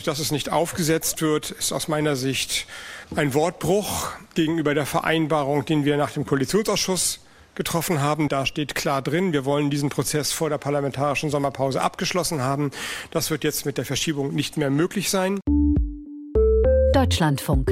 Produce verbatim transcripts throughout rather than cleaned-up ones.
Dass es nicht aufgesetzt wird, ist aus meiner Sicht ein Wortbruch gegenüber der Vereinbarung, den wir nach dem Koalitionsausschuss getroffen haben. Da steht klar drin, wir wollen diesen Prozess vor der parlamentarischen Sommerpause abgeschlossen haben. Das wird jetzt mit der Verschiebung nicht mehr möglich sein. Deutschlandfunk.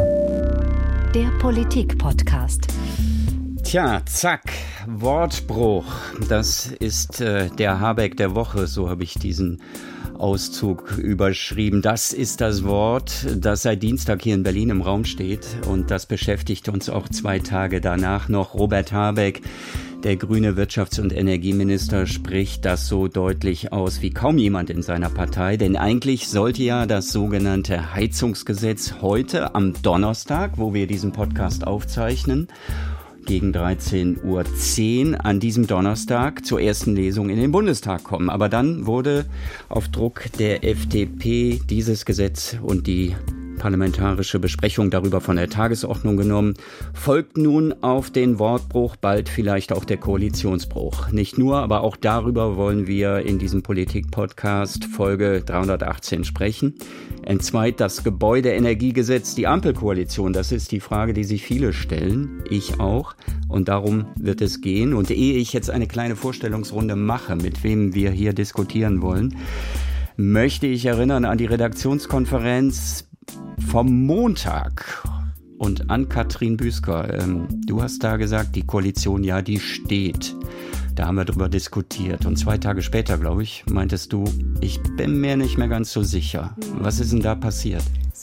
Der Politik-Podcast. Tja, zack, Wortbruch. Das ist äh, der Habeck der Woche, so habe ich diesen Auszug überschrieben. Das ist das Wort, das seit Dienstag hier in Berlin im Raum steht. Und das beschäftigt uns auch zwei Tage danach noch. Robert Habeck, der grüne Wirtschafts- und Energieminister, spricht das so deutlich aus wie kaum jemand in seiner Partei. Denn eigentlich sollte ja das sogenannte Heizungsgesetz heute am Donnerstag, wo wir diesen Podcast aufzeichnen, gegen dreizehn Uhr zehn an diesem Donnerstag zur ersten Lesung in den Bundestag kommen. Aber dann wurde auf Druck der F D P dieses Gesetz und die parlamentarische Besprechung darüber von der Tagesordnung genommen. Folgt nun auf den Wortbruch bald vielleicht auch der Koalitionsbruch. Nicht nur, aber auch darüber wollen wir in diesem Politik-Podcast Folge dreihundertachtzehn sprechen. Entzweit das Gebäudeenergiegesetz, die Ampelkoalition. Das ist die Frage, die sich viele stellen. Ich auch. Und darum wird es gehen. Und ehe ich jetzt eine kleine Vorstellungsrunde mache, mit wem wir hier diskutieren wollen, möchte ich erinnern an die Redaktionskonferenz vom Montag und an Katrin Büsker. Ähm, du hast da gesagt, die Koalition, ja, die steht. Da haben wir drüber diskutiert. Und zwei Tage später, glaube ich, meintest du, ich bin mir nicht mehr ganz so sicher. Was ist denn da passiert?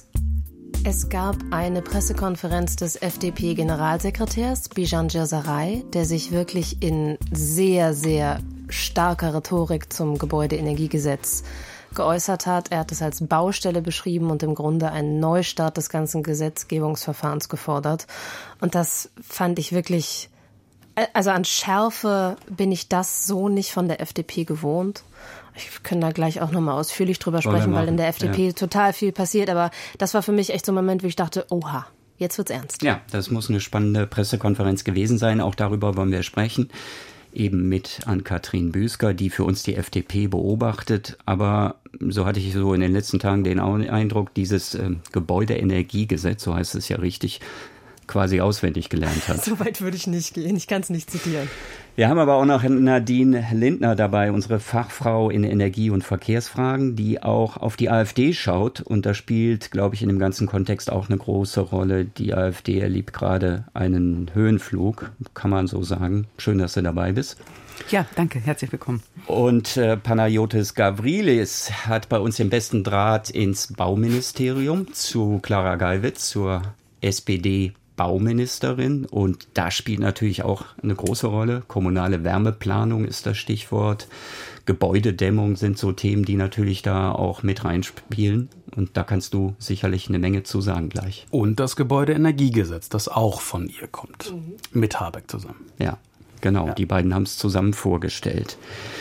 Es gab eine Pressekonferenz des F D P-Generalsekretärs Bijan Djazaray, der sich wirklich in sehr, sehr starker Rhetorik zum Gebäudeenergiegesetz geäußert hat. Er hat es als Baustelle beschrieben und im Grunde einen Neustart des ganzen Gesetzgebungsverfahrens gefordert. Und das fand ich wirklich, also an Schärfe bin ich das so nicht von der F D P gewohnt. Ich kann da gleich auch nochmal ausführlich drüber sprechen, weil in der F D P ja. total viel passiert. Aber das war für mich echt so ein Moment, wo ich dachte, oha, jetzt wird's ernst. Ja, das muss eine spannende Pressekonferenz gewesen sein. Auch darüber wollen wir sprechen. Eben mit Ann-Kathrin Büsker, die für uns die F D P beobachtet. Aber so hatte ich so in den letzten Tagen den Eindruck, dieses äh, Gebäudeenergiegesetz, so heißt es ja richtig, quasi auswendig gelernt hat. So weit würde ich nicht gehen, ich kann es nicht zitieren. Wir haben aber auch noch Nadine Lindner dabei, unsere Fachfrau in Energie- und Verkehrsfragen, die auch auf die AfD schaut. Und da spielt, glaube ich, in dem ganzen Kontext auch eine große Rolle. Die AfD erlebt gerade einen Höhenflug, kann man so sagen. Schön, dass du dabei bist. Ja, danke, herzlich willkommen. Und äh, Panayotis Gavrilis hat bei uns den besten Draht ins Bauministerium zu Clara Geiwitz, zur S P D Bauministerin, und da spielt natürlich auch eine große Rolle. Kommunale Wärmeplanung ist das Stichwort. Gebäudedämmung sind so Themen, die natürlich da auch mit reinspielen. Und da kannst du sicherlich eine Menge zu sagen gleich. Und das Gebäudeenergiegesetz, das auch von ihr kommt. Mhm. Mit Habeck zusammen. Ja, genau. Ja. Die beiden haben es zusammen vorgestellt.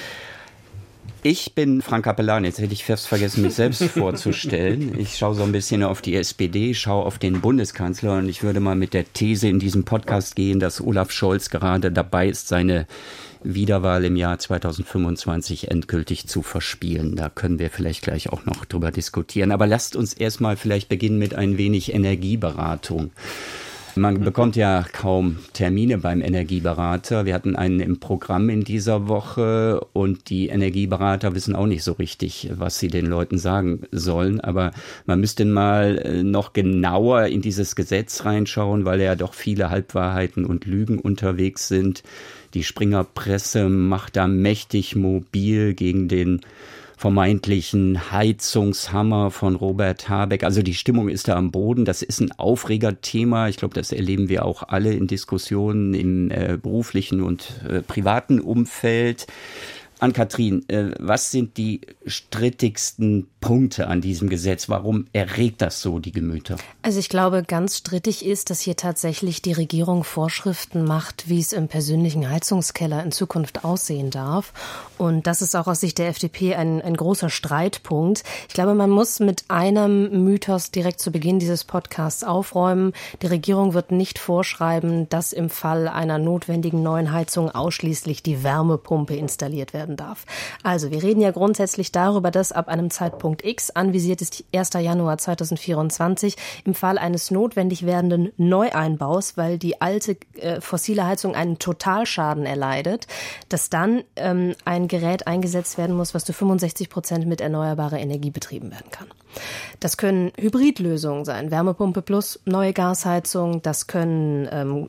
Ich bin Frank Capellan, jetzt hätte ich fast vergessen, mich selbst vorzustellen. Ich schaue so ein bisschen auf die S P D, schaue auf den Bundeskanzler, und ich würde mal mit der These in diesem Podcast gehen, dass Olaf Scholz gerade dabei ist, seine Wiederwahl im Jahr zweitausendfünfundzwanzig endgültig zu verspielen. Da können wir vielleicht gleich auch noch drüber diskutieren. Aber lasst uns erstmal vielleicht beginnen mit ein wenig Energieberatung. Man bekommt ja kaum Termine beim Energieberater. Wir hatten einen im Programm in dieser Woche, und die Energieberater wissen auch nicht so richtig, was sie den Leuten sagen sollen. Aber man müsste mal noch genauer in dieses Gesetz reinschauen, weil ja doch viele Halbwahrheiten und Lügen unterwegs sind. Die Springerpresse macht da mächtig mobil gegen den vermeintlichen Heizungshammer von Robert Habeck. Also die Stimmung ist da am Boden. Das ist ein Aufregerthema. Ich glaube, das erleben wir auch alle in Diskussionen im äh, beruflichen und äh, privaten Umfeld. Ann-Kathrin, äh, was sind die strittigsten Punkte an diesem Gesetz? Warum erregt das so die Gemüter? Also ich glaube, ganz strittig ist, dass hier tatsächlich die Regierung Vorschriften macht, wie es im persönlichen Heizungskeller in Zukunft aussehen darf. Und das ist auch aus Sicht der F D P ein, ein großer Streitpunkt. Ich glaube, man muss mit einem Mythos direkt zu Beginn dieses Podcasts aufräumen. Die Regierung wird nicht vorschreiben, dass im Fall einer notwendigen neuen Heizung ausschließlich die Wärmepumpe installiert werden werden darf. Also wir reden ja grundsätzlich darüber, dass ab einem Zeitpunkt X, anvisiert ist erster Januar zweitausendvierundzwanzig, im Fall eines notwendig werdenden Neueinbaus, weil die alte äh, fossile Heizung einen Totalschaden erleidet, dass dann ähm, ein Gerät eingesetzt werden muss, was zu fünfundsechzig Prozent mit erneuerbarer Energie betrieben werden kann. Das können Hybridlösungen sein, Wärmepumpe plus neue Gasheizung, das können ähm,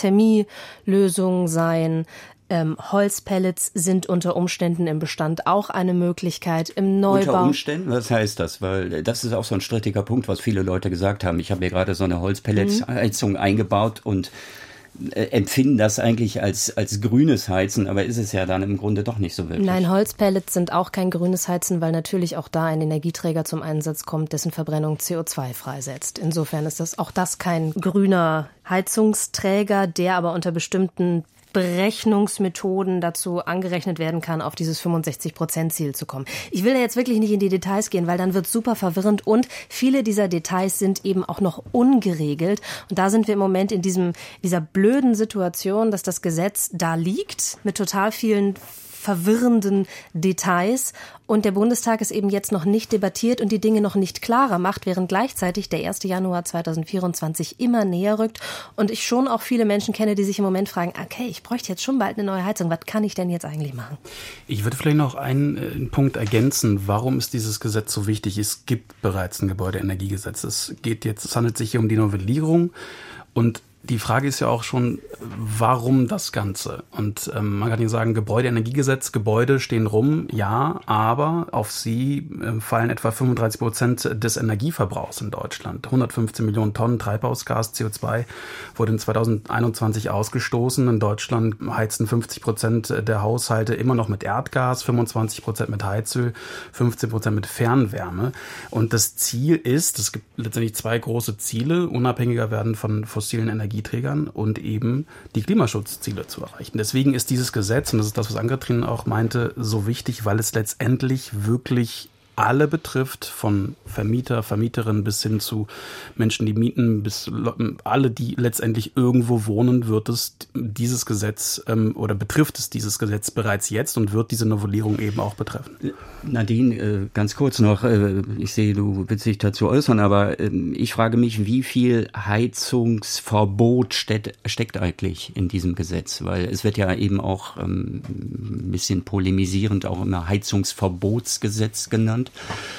Solarthermielösungen sein, ähm, Holzpellets sind unter Umständen im Bestand auch eine Möglichkeit im Neubau. Unter Umständen? Was heißt das? Weil das ist auch so ein strittiger Punkt, was viele Leute gesagt haben. Ich habe mir gerade so eine Holzpelletsheizung mhm. eingebaut und empfinden das eigentlich als, als grünes Heizen, aber ist es ja dann im Grunde doch nicht so wirklich. Nein, Holzpellets sind auch kein grünes Heizen, weil natürlich auch da ein Energieträger zum Einsatz kommt, dessen Verbrennung C O zwei freisetzt. Insofern ist das auch das kein grüner Heizungsträger, der aber unter bestimmten Berechnungsmethoden dazu angerechnet werden kann, auf dieses fünfundsechzig Prozent Ziel zu kommen. Ich will da jetzt wirklich nicht in die Details gehen, weil dann wird super verwirrend und viele dieser Details sind eben auch noch ungeregelt. Und da sind wir im Moment in diesem, dieser blöden Situation, dass das Gesetz da liegt mit total vielen verwirrenden Details und der Bundestag es eben jetzt noch nicht debattiert und die Dinge noch nicht klarer macht, während gleichzeitig der erster Januar zweitausendvierundzwanzig immer näher rückt und ich schon auch viele Menschen kenne, die sich im Moment fragen, okay, ich bräuchte jetzt schon bald eine neue Heizung, was kann ich denn jetzt eigentlich machen? Ich würde vielleicht noch einen, einen Punkt ergänzen, warum ist dieses Gesetz so wichtig? Es gibt bereits ein Gebäudeenergiegesetz. Es geht jetzt, es handelt sich hier um die Novellierung und die Frage ist ja auch schon, warum das Ganze? Und ähm, man kann ja sagen, Gebäudeenergiegesetz, Gebäude stehen rum, ja, aber auf sie äh, fallen etwa fünfunddreißig Prozent des Energieverbrauchs in Deutschland. hundertfünfzehn Millionen Tonnen Treibhausgas, C O zwei, wurde in zweitausendeinundzwanzig ausgestoßen. In Deutschland heizen fünfzig Prozent der Haushalte immer noch mit Erdgas, fünfundzwanzig Prozent mit Heizöl, fünfzehn Prozent mit Fernwärme. Und das Ziel ist, es gibt letztendlich zwei große Ziele, unabhängiger werden von fossilen Energien Trägern und eben die Klimaschutzziele zu erreichen. Deswegen ist dieses Gesetz, und das ist das, was Ann-Kathrin auch meinte, so wichtig, weil es letztendlich wirklich alle betrifft, von Vermieter, Vermieterinnen bis hin zu Menschen, die mieten, bis alle, die letztendlich irgendwo wohnen, wird es dieses Gesetz ähm, oder betrifft es dieses Gesetz bereits jetzt und wird diese Novellierung eben auch betreffen. Nadine, äh, ganz kurz noch, äh, ich sehe, du willst dich dazu äußern, aber äh, ich frage mich, wie viel Heizungsverbot steht, steckt eigentlich in diesem Gesetz? Weil es wird ja eben auch ähm, ein bisschen polemisierend auch immer Heizungsverbotsgesetz genannt.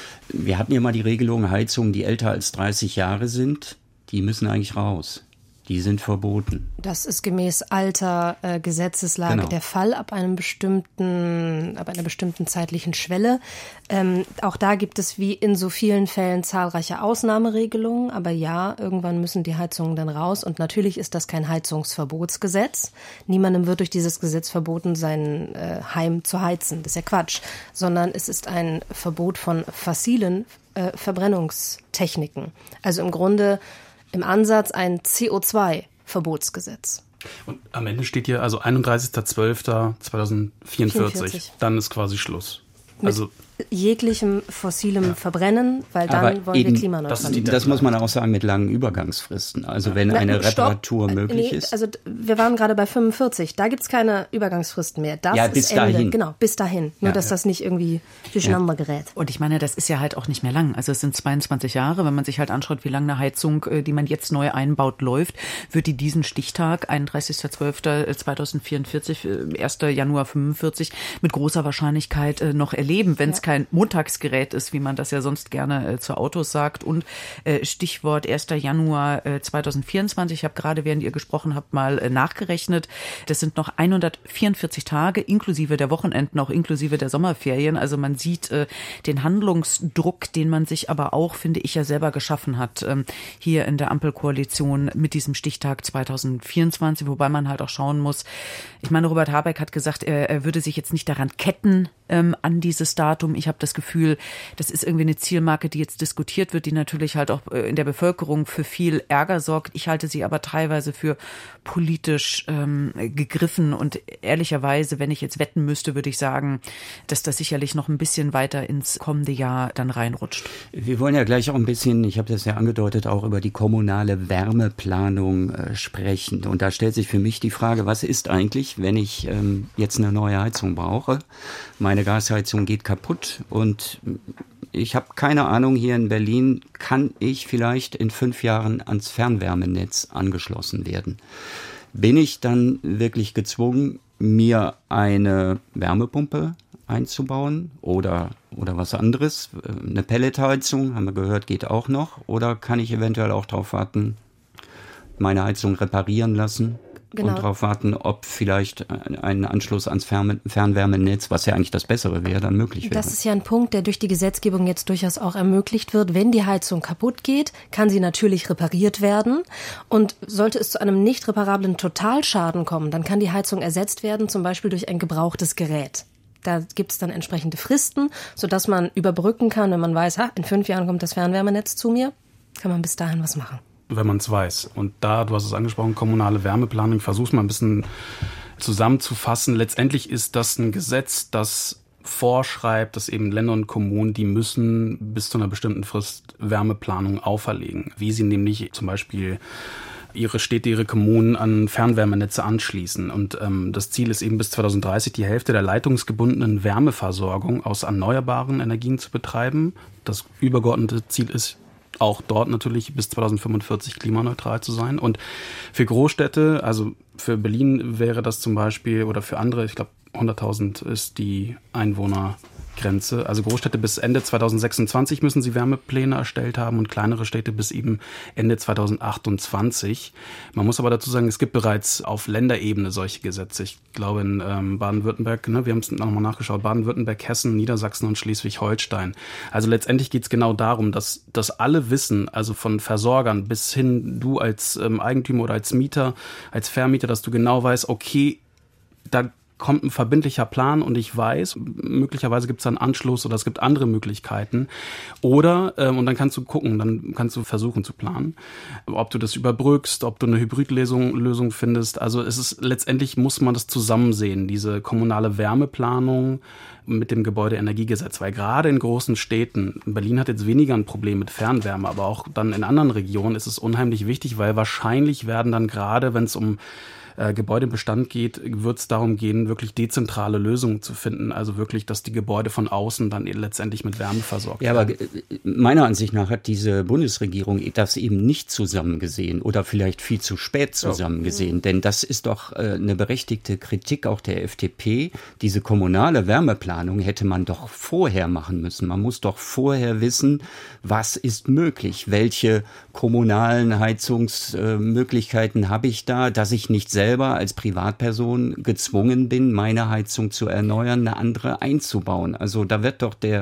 Wir hatten ja mal die Regelung, Heizungen, die älter als dreißig Jahre sind, die müssen eigentlich raus. Die sind verboten. Das ist gemäß alter äh, Gesetzeslage genau. der Fall ab einem bestimmten, ab einer bestimmten zeitlichen Schwelle. Ähm, auch da gibt es wie in so vielen Fällen zahlreiche Ausnahmeregelungen. Aber ja, irgendwann müssen die Heizungen dann raus. Und natürlich ist das kein Heizungsverbotsgesetz. Niemandem wird durch dieses Gesetz verboten, sein äh, Heim zu heizen. Das ist ja Quatsch. Sondern es ist ein Verbot von fossilen äh, Verbrennungstechniken. Also im Grunde im Ansatz ein C O zwei Verbotsgesetz. Und am Ende steht hier also einunddreißigster zwölfter zweitausendvierundvierzig. vierundvierzig. Dann ist quasi Schluss. Also mit jeglichem fossilem ja. Verbrennen, weil dann aber wollen eben, wir Klimaneutral. Das, das muss man auch sagen mit langen Übergangsfristen. Also wenn Na, eine Reparatur stopp. möglich nee, ist. Also wir waren gerade bei fünfundvierzig. Da gibt es keine Übergangsfristen mehr. Das ja, ist bis Ende. dahin. Genau, bis dahin. Nur, ja, dass ja. das nicht irgendwie durcheinander ja. gerät. Und ich meine, das ist ja halt auch nicht mehr lang. Also es sind zweiundzwanzig Jahre. Wenn man sich halt anschaut, wie lange eine Heizung, die man jetzt neu einbaut, läuft, wird die diesen Stichtag, einunddreißigster zwölfter zweitausendvierundvierzig, erster Januar fünfundvierzig, mit großer Wahrscheinlichkeit noch erleben, wenn es ja. kein Montagsgerät ist, wie man das ja sonst gerne äh, zu Autos sagt. Und äh, Stichwort erster Januar zweitausendvierundzwanzig. Ich habe gerade, während ihr gesprochen habt, mal äh, nachgerechnet. Das sind noch hundertvierundvierzig Tage, inklusive der Wochenenden, auch inklusive der Sommerferien. Also man sieht äh, den Handlungsdruck, den man sich aber auch, finde ich, ja selber geschaffen hat, ähm, hier in der Ampelkoalition mit diesem Stichtag zweitausendvierundzwanzig. Wobei man halt auch schauen muss, ich meine, Robert Habeck hat gesagt, er, er würde sich jetzt nicht daran ketten, ähm, an dieses Datum. Ich habe das Gefühl, das ist irgendwie eine Zielmarke, die jetzt diskutiert wird, die natürlich halt auch in der Bevölkerung für viel Ärger sorgt. Ich halte sie aber teilweise für politisch ähm, gegriffen und ehrlicherweise, wenn ich jetzt wetten müsste, würde ich sagen, dass das sicherlich noch ein bisschen weiter ins kommende Jahr dann reinrutscht. Wir wollen ja gleich auch ein bisschen, ich habe das ja angedeutet, auch über die kommunale Wärmeplanung äh, sprechen. Und da stellt sich für mich die Frage, was ist eigentlich, wenn ich ähm, jetzt eine neue Heizung brauche? Meine Gasheizung geht kaputt und ich habe keine Ahnung, hier in Berlin kann ich vielleicht in fünf Jahren ans Fernwärmenetz angeschlossen werden. Bin ich dann wirklich gezwungen, mir eine Wärmepumpe einzubauen oder, oder was anderes? Eine Pelletheizung, haben wir gehört, geht auch noch. Oder kann ich eventuell auch darauf warten, meine Heizung reparieren lassen? Genau. Und darauf warten, ob vielleicht ein Anschluss ans Fern- Fernwärmenetz, was ja eigentlich das Bessere wäre, dann möglich wäre. Das ist ja ein Punkt, der durch die Gesetzgebung jetzt durchaus auch ermöglicht wird. Wenn die Heizung kaputt geht, kann sie natürlich repariert werden. Und sollte es zu einem nicht reparablen Totalschaden kommen, dann kann die Heizung ersetzt werden, zum Beispiel durch ein gebrauchtes Gerät. Da gibt es dann entsprechende Fristen, sodass man überbrücken kann, wenn man weiß, ha, in fünf Jahren kommt das Fernwärmenetz zu mir, kann man bis dahin was machen. Wenn man es weiß. Und da, du hast es angesprochen, kommunale Wärmeplanung, ich versuche es mal ein bisschen zusammenzufassen. Letztendlich ist das ein Gesetz, das vorschreibt, dass eben Länder und Kommunen, die müssen bis zu einer bestimmten Frist Wärmeplanung auferlegen. Wie sie nämlich zum Beispiel ihre Städte, ihre Kommunen an Fernwärmenetze anschließen. Und ähm, das Ziel ist eben bis zwanzig dreißig die Hälfte der leitungsgebundenen Wärmeversorgung aus erneuerbaren Energien zu betreiben. Das übergeordnete Ziel ist, auch dort natürlich bis zwanzig fünfundvierzig klimaneutral zu sein. Und für Großstädte, also für Berlin wäre das zum Beispiel, oder für andere, ich glaube hunderttausend ist die Einwohnergrenze. Also Großstädte bis Ende zwanzig sechsundzwanzig müssen sie Wärmepläne erstellt haben und kleinere Städte bis eben Ende zwanzig achtundzwanzig. Man muss aber dazu sagen, es gibt bereits auf Länderebene solche Gesetze. Ich glaube in ähm, Baden-Württemberg, ne, wir haben es nochmal nachgeschaut, Baden-Württemberg, Hessen, Niedersachsen und Schleswig-Holstein. Also letztendlich geht es genau darum, dass, dass alle wissen, also von Versorgern bis hin du als ähm, Eigentümer oder als Mieter, als Vermieter, dass du genau weißt, okay, da kommt ein verbindlicher Plan und ich weiß, möglicherweise gibt es einen Anschluss oder es gibt andere Möglichkeiten. Oder, ähm, und dann kannst du gucken, dann kannst du versuchen zu planen, ob du das überbrückst, ob du eine Hybridlösung Lösung findest. Also es ist letztendlich, muss man das zusammen sehen, diese kommunale Wärmeplanung mit dem Gebäudeenergiegesetz, weil gerade in großen Städten, Berlin hat jetzt weniger ein Problem mit Fernwärme, aber auch dann in anderen Regionen ist es unheimlich wichtig, weil wahrscheinlich werden dann gerade, wenn es um Äh, Gebäudebestand geht, wird es darum gehen, wirklich dezentrale Lösungen zu finden. Also wirklich, dass die Gebäude von außen dann letztendlich mit Wärme versorgt ja, werden. aber meiner Ansicht nach hat diese Bundesregierung das eben nicht zusammengesehen oder vielleicht viel zu spät zusammengesehen. Ja. Denn das ist doch äh, eine berechtigte Kritik auch der F D P. Diese kommunale Wärmeplanung hätte man doch vorher machen müssen. Man muss doch vorher wissen, was ist möglich, welche kommunalen Heizungsmöglichkeiten äh, habe ich da, dass ich nicht selber als Privatperson gezwungen bin, meine Heizung zu erneuern, eine andere einzubauen. Also da wird doch der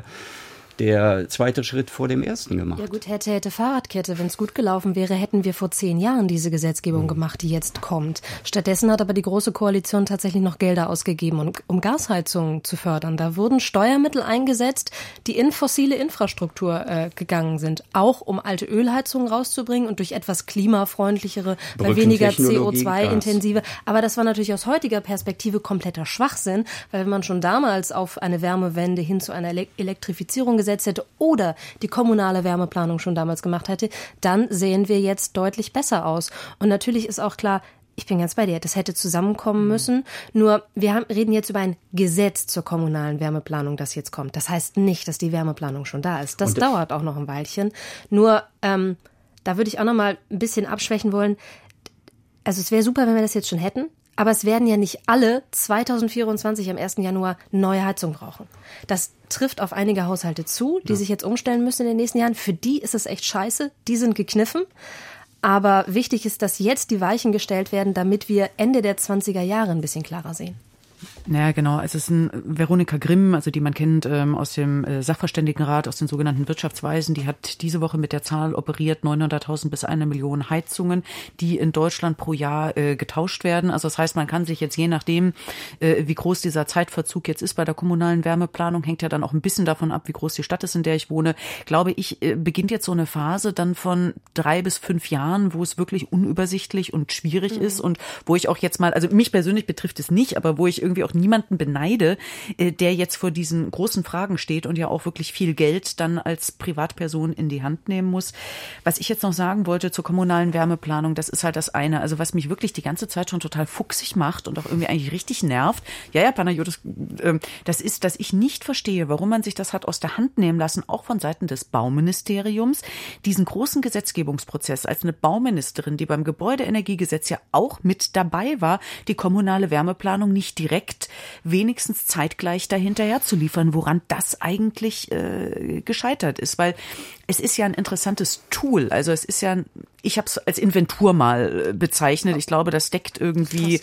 der zweite Schritt vor dem ersten gemacht. Ja gut, hätte, hätte Fahrradkette. Wenn es gut gelaufen wäre, hätten wir vor zehn Jahren diese Gesetzgebung mhm. gemacht, die jetzt kommt. Stattdessen hat aber die Große Koalition tatsächlich noch Gelder ausgegeben, um, um Gasheizungen zu fördern. Da wurden Steuermittel eingesetzt, die in fossile Infrastruktur äh, gegangen sind. Auch um alte Ölheizungen rauszubringen und durch etwas klimafreundlichere, bei weniger C O zwei intensive. Aber das war natürlich aus heutiger Perspektive kompletter Schwachsinn, weil wenn man schon damals auf eine Wärmewende hin zu einer Ele- Elektrifizierung gesetzt hätte oder die kommunale Wärmeplanung schon damals gemacht hätte, dann sehen wir jetzt deutlich besser aus. Und natürlich ist auch klar, ich bin ganz bei dir, das hätte zusammenkommen müssen. Nur wir haben, reden jetzt über ein Gesetz zur kommunalen Wärmeplanung, das jetzt kommt. Das heißt nicht, dass die Wärmeplanung schon da ist. Das, das dauert auch noch ein Weilchen. Nur ähm, da würde ich auch noch mal ein bisschen abschwächen wollen. Also es wäre super, wenn wir das jetzt schon hätten. Aber es werden ja nicht alle zwanzig vierundzwanzig am ersten Januar neue Heizung brauchen. Das trifft auf einige Haushalte zu, die ja. sich jetzt umstellen müssen in den nächsten Jahren. Für die ist es echt scheiße. Die sind gekniffen. Aber wichtig ist, dass jetzt die Weichen gestellt werden, damit wir Ende der zwanziger Jahre ein bisschen klarer sehen. Naja, genau. Es ist ein Veronika Grimm, also die man kennt ähm, aus dem äh, Sachverständigenrat, aus den sogenannten Wirtschaftsweisen. Die hat diese Woche mit der Zahl operiert, neunhunderttausend bis eine Million Heizungen, die in Deutschland pro Jahr äh, getauscht werden. Also das heißt, man kann sich jetzt je nachdem, äh, wie groß dieser Zeitverzug jetzt ist bei der kommunalen Wärmeplanung, hängt ja dann auch ein bisschen davon ab, wie groß die Stadt ist, in der ich wohne, glaube ich, äh, beginnt jetzt so eine Phase dann von drei bis fünf Jahren, wo es wirklich unübersichtlich und schwierig mhm. ist und wo ich auch jetzt mal, also mich persönlich betrifft es nicht, aber wo ich irgendwie auch niemanden beneide, der jetzt vor diesen großen Fragen steht und ja auch wirklich viel Geld dann als Privatperson in die Hand nehmen muss. Was ich jetzt noch sagen wollte zur kommunalen Wärmeplanung, das ist halt das eine. Also was mich wirklich die ganze Zeit schon total fuchsig macht und auch irgendwie eigentlich richtig nervt, ja, ja, Panayotis, das ist, dass ich nicht verstehe, warum man sich das hat aus der Hand nehmen lassen, auch von Seiten des Bauministeriums, diesen großen Gesetzgebungsprozess als eine Bauministerin, die beim Gebäudeenergiegesetz ja auch mit dabei war, die kommunale Wärmeplanung nicht direkt wenigstens zeitgleich dahinterher zu liefern, woran das eigentlich äh, gescheitert ist. Weil es ist ja ein interessantes Tool. Also es ist ja, ich habe es als Inventur mal bezeichnet. Ich glaube, das deckt irgendwie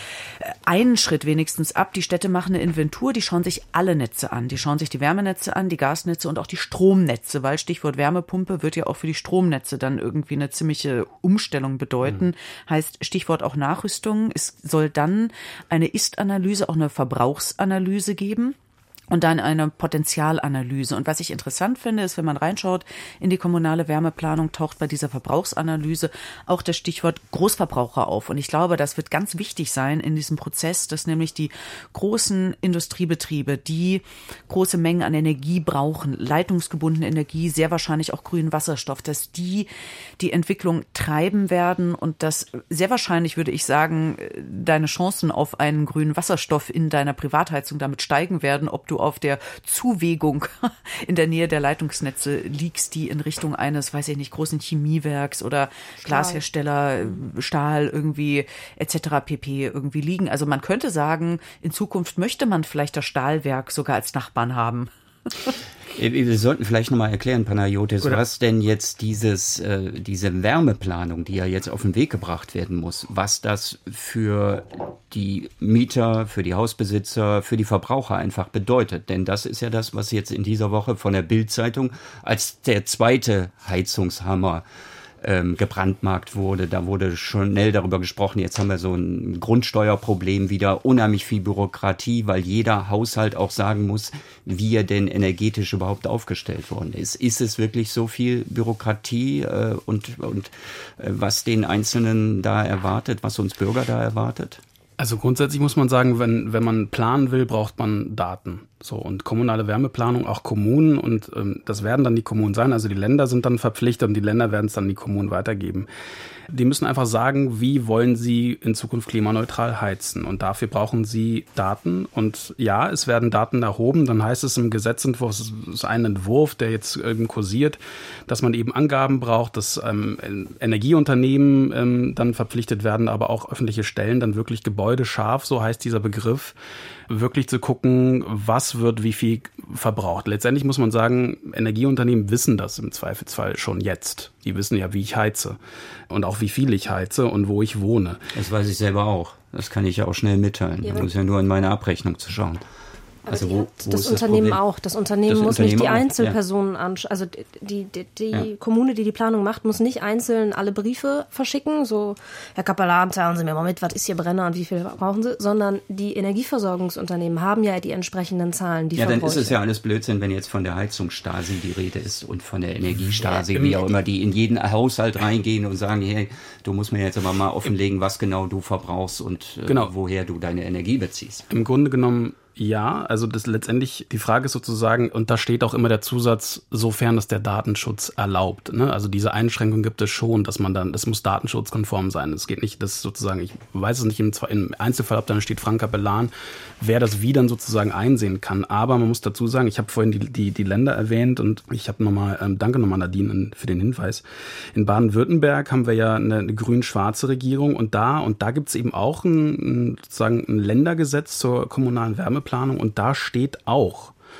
einen Schritt wenigstens ab. Die Städte machen eine Inventur, die schauen sich alle Netze an. Die schauen sich die Wärmenetze an, die Gasnetze und auch die Stromnetze, weil Stichwort Wärmepumpe wird ja auch für die Stromnetze dann irgendwie eine ziemliche Umstellung bedeuten. Mhm. Heißt Stichwort auch Nachrüstung. Es soll dann eine Ist-Analyse, auch eine Verbrauchsanalyse geben. Und dann eine Potenzialanalyse. Und was ich interessant finde, ist, wenn man reinschaut in die kommunale Wärmeplanung, taucht bei dieser Verbrauchsanalyse auch das Stichwort Großverbraucher auf. Und ich glaube, das wird ganz wichtig sein in diesem Prozess, dass nämlich die großen Industriebetriebe, die große Mengen an Energie brauchen, leitungsgebundene Energie, sehr wahrscheinlich auch grünen Wasserstoff, dass die die Entwicklung treiben werden und dass sehr wahrscheinlich, würde ich sagen, deine Chancen auf einen grünen Wasserstoff in deiner Privatheizung damit steigen werden, ob du auf der Zuwegung in der Nähe der Leitungsnetze liegst, die in Richtung eines, weiß ich nicht, großen Chemiewerks oder Stahl. Glashersteller, Stahl irgendwie et cetera pp. Irgendwie liegen. Also man könnte sagen, in Zukunft möchte man vielleicht das Stahlwerk sogar als Nachbarn haben. Wir sollten vielleicht nochmal erklären, Panayotis, Oder? was denn jetzt dieses, äh, diese Wärmeplanung, die ja jetzt auf den Weg gebracht werden muss, was das für die Mieter, für die Hausbesitzer, für die Verbraucher einfach bedeutet. Denn das ist ja das, was jetzt in dieser Woche von der Bild-Zeitung als der zweite Heizungshammer Ähm, gebrandmarkt wurde. Da wurde schon schnell darüber gesprochen, jetzt haben wir so ein Grundsteuerproblem wieder, unheimlich viel Bürokratie, weil jeder Haushalt auch sagen muss, wie er denn energetisch überhaupt aufgestellt worden ist. Ist es wirklich so viel Bürokratie äh, und, und äh, was den Einzelnen da erwartet, was uns Bürger da erwartet? Also grundsätzlich muss man sagen, wenn, wenn man planen will, braucht man Daten. So, und kommunale Wärmeplanung, auch Kommunen, und ähm, das werden dann die Kommunen sein, also die Länder sind dann verpflichtet und die Länder werden es dann die Kommunen weitergeben. Die müssen einfach sagen, wie wollen sie in Zukunft klimaneutral heizen, und dafür brauchen sie Daten, und ja, es werden Daten erhoben, dann heißt es im Gesetzentwurf, es ist ein Entwurf, der jetzt eben kursiert, dass man eben Angaben braucht, dass ähm, Energieunternehmen ähm, dann verpflichtet werden, aber auch öffentliche Stellen, dann wirklich gebäudescharf, so heißt dieser Begriff, wirklich zu gucken, was wird wie viel verbraucht. Letztendlich muss man sagen, Energieunternehmen wissen das im Zweifelsfall schon jetzt. Die wissen ja, wie ich heize und auch wie viel ich heize und wo ich wohne. Das weiß ich selber auch. Das kann ich ja auch schnell mitteilen. Ja, muss ja nur in meine Abrechnung zu schauen. Also wo, wo das Unternehmen das auch. Das Unternehmen das muss Unternehmen nicht die Einzelpersonen ja. anschauen. Also die, die, die ja. Kommune, die die Planung macht, muss nicht einzeln alle Briefe verschicken. So, Herr Kapellan, teilen Sie mir mal mit, was ist Ihr Brenner und wie viel brauchen Sie? Sondern die Energieversorgungsunternehmen haben ja die entsprechenden Zahlen, die Ja, Verbräuche. Dann ist es ja alles Blödsinn, wenn jetzt von der Heizungsstasi die Rede ist und von der Energiestasi, ja, wie auch immer, die in jeden Haushalt reingehen und sagen, hey, du musst mir jetzt aber mal offenlegen, was genau du verbrauchst und äh, genau. woher du deine Energie beziehst. Im Grunde genommen ja, also das letztendlich, die Frage ist sozusagen, und da steht auch immer der Zusatz, sofern es der Datenschutz erlaubt, ne? Also diese Einschränkung gibt es schon, dass man dann, das muss datenschutzkonform sein. Es geht nicht, dass sozusagen, ich weiß es nicht im, im Einzelfall, ob dann steht Frank Kapellan, wer das wie dann sozusagen einsehen kann. Aber man muss dazu sagen, ich habe vorhin die, die, die Länder erwähnt und ich habe nochmal, ähm, danke nochmal Nadine für den Hinweis. In Baden-Württemberg haben wir ja eine, eine grün-schwarze Regierung, und da, und da gibt es eben auch ein, ein, sozusagen ein Ländergesetz zur kommunalen Wärmeplanung. Planung, und da steht auch,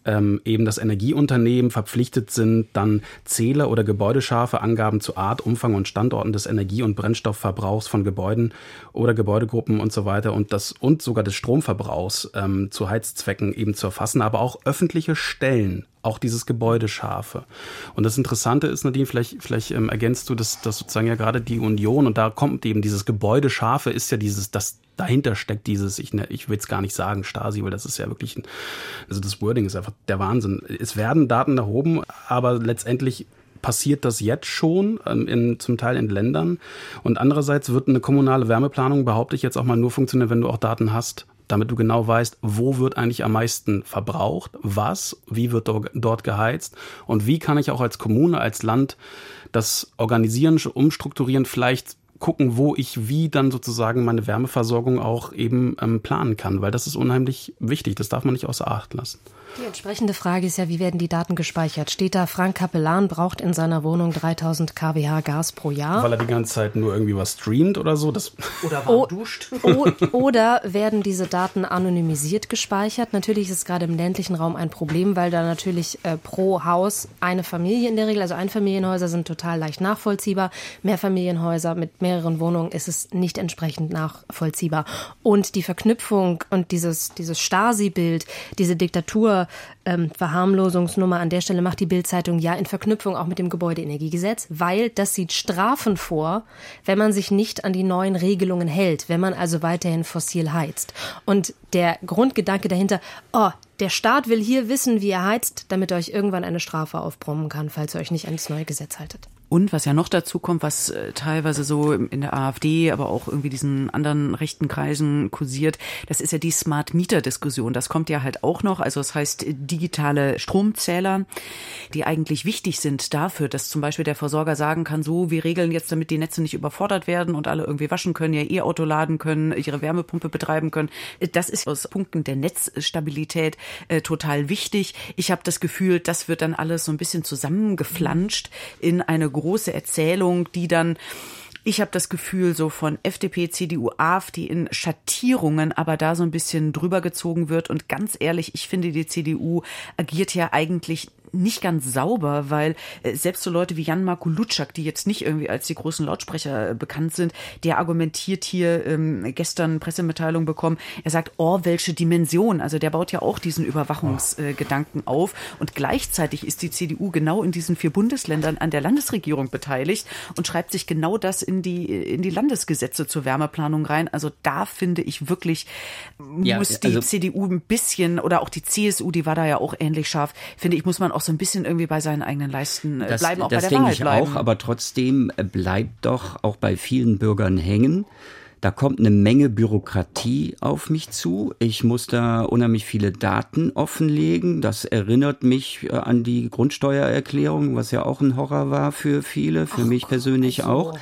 ähm, eben das Energieunternehmen verpflichtet sind, dann Zähler oder gebäudescharfe Angaben zu Art, Umfang und Standorten des Energie- und Brennstoffverbrauchs von Gebäuden oder Gebäudegruppen und so weiter und das und sogar des Stromverbrauchs ähm, zu Heizzwecken eben zu erfassen, aber auch öffentliche Stellen, auch dieses Gebäudescharfe. Und das Interessante ist, Nadine, vielleicht, vielleicht ähm, ergänzt du, dass, dass sozusagen ja gerade die Union, und da kommt eben dieses Gebäudescharfe, ist ja dieses, das dahinter steckt dieses, ich, ne, ich will es gar nicht sagen, Stasi, weil das ist ja wirklich, ein, also das Wording ist einfach der Wahnsinn. Es werden Daten erhoben, aber letztendlich passiert das jetzt schon, ähm, in, zum Teil in Ländern. Und andererseits wird eine kommunale Wärmeplanung, behaupte ich jetzt auch mal, nur funktionieren, wenn du auch Daten hast, damit du genau weißt, wo wird eigentlich am meisten verbraucht, was, wie wird dort geheizt und wie kann ich auch als Kommune, als Land das organisieren, umstrukturieren, vielleicht gucken, wo ich wie dann sozusagen meine Wärmeversorgung auch eben ähm, planen kann, weil das ist unheimlich wichtig, das darf man nicht außer Acht lassen. Die entsprechende Frage ist ja, wie werden die Daten gespeichert? Steht da, Frank Capellan braucht in seiner Wohnung dreitausend Kilowatt Gas pro Jahr? Weil er die ganze Zeit nur irgendwie was streamt oder so? Das oder warm duscht? O- oder werden diese Daten anonymisiert gespeichert? Natürlich ist es gerade im ländlichen Raum ein Problem, weil da natürlich äh, pro Haus eine Familie in der Regel, also Einfamilienhäuser sind total leicht nachvollziehbar. Mehrfamilienhäuser mit mehreren Wohnungen ist es nicht entsprechend nachvollziehbar. Und die Verknüpfung und dieses, dieses Stasi-Bild, diese Diktatur, Ähm, Verharmlosungsnummer an der Stelle macht die Bild-Zeitung ja in Verknüpfung auch mit dem Gebäudeenergiegesetz, weil das sieht Strafen vor, wenn man sich nicht an die neuen Regelungen hält, wenn man also weiterhin fossil heizt. Und der Grundgedanke dahinter, oh, der Staat will hier wissen, wie ihr heizt, damit er euch irgendwann eine Strafe aufbrummen kann, falls ihr euch nicht an das neue Gesetz haltet. Und was ja noch dazu kommt, was äh, teilweise so in der AfD, aber auch irgendwie diesen anderen rechten Kreisen kursiert, das ist ja die Smart-Meter-Diskussion. Das kommt ja halt auch noch. Also das heißt digitale Stromzähler, die eigentlich wichtig sind dafür, dass zum Beispiel der Versorger sagen kann, so, wir regeln jetzt, damit die Netze nicht überfordert werden und alle irgendwie waschen können, ihr E-Auto laden können, ihre Wärmepumpe betreiben können. Das ist aus Punkten der Netzstabilität äh, total wichtig. Ich habe das Gefühl, das wird dann alles so ein bisschen zusammengeflanscht in eine große Erzählung, die dann, ich habe das Gefühl, so von F D P, C D U, AfD in Schattierungen, aber da so ein bisschen drüber gezogen wird. Und ganz ehrlich, ich finde, die C D U agiert ja eigentlich nicht ganz sauber, weil äh, selbst so Leute wie Jan Marko Lutschak, die jetzt nicht irgendwie als die großen Lautsprecher äh, bekannt sind, der argumentiert hier, ähm, gestern Pressemitteilung bekommen, er sagt, oh, welche Dimension, also der baut ja auch diesen Überwachungsgedanken äh, auf und gleichzeitig ist die C D U genau in diesen vier Bundesländern an der Landesregierung beteiligt und schreibt sich genau das in die, in die Landesgesetze zur Wärmeplanung rein, also da finde ich wirklich, ja, muss die also C D U ein bisschen, oder auch die C S U, die war da ja auch ähnlich scharf, finde ich, muss man auch so ein bisschen irgendwie bei seinen eigenen Leisten das, bleiben, auch das bei der Wahrheit bleiben. Das denke ich auch, aber trotzdem bleibt doch auch bei vielen Bürgern hängen. Da kommt eine Menge Bürokratie auf mich zu. Ich muss da unheimlich viele Daten offenlegen. Das erinnert mich an die Grundsteuererklärung, was ja auch ein Horror war für viele, für Ach, mich persönlich also. auch.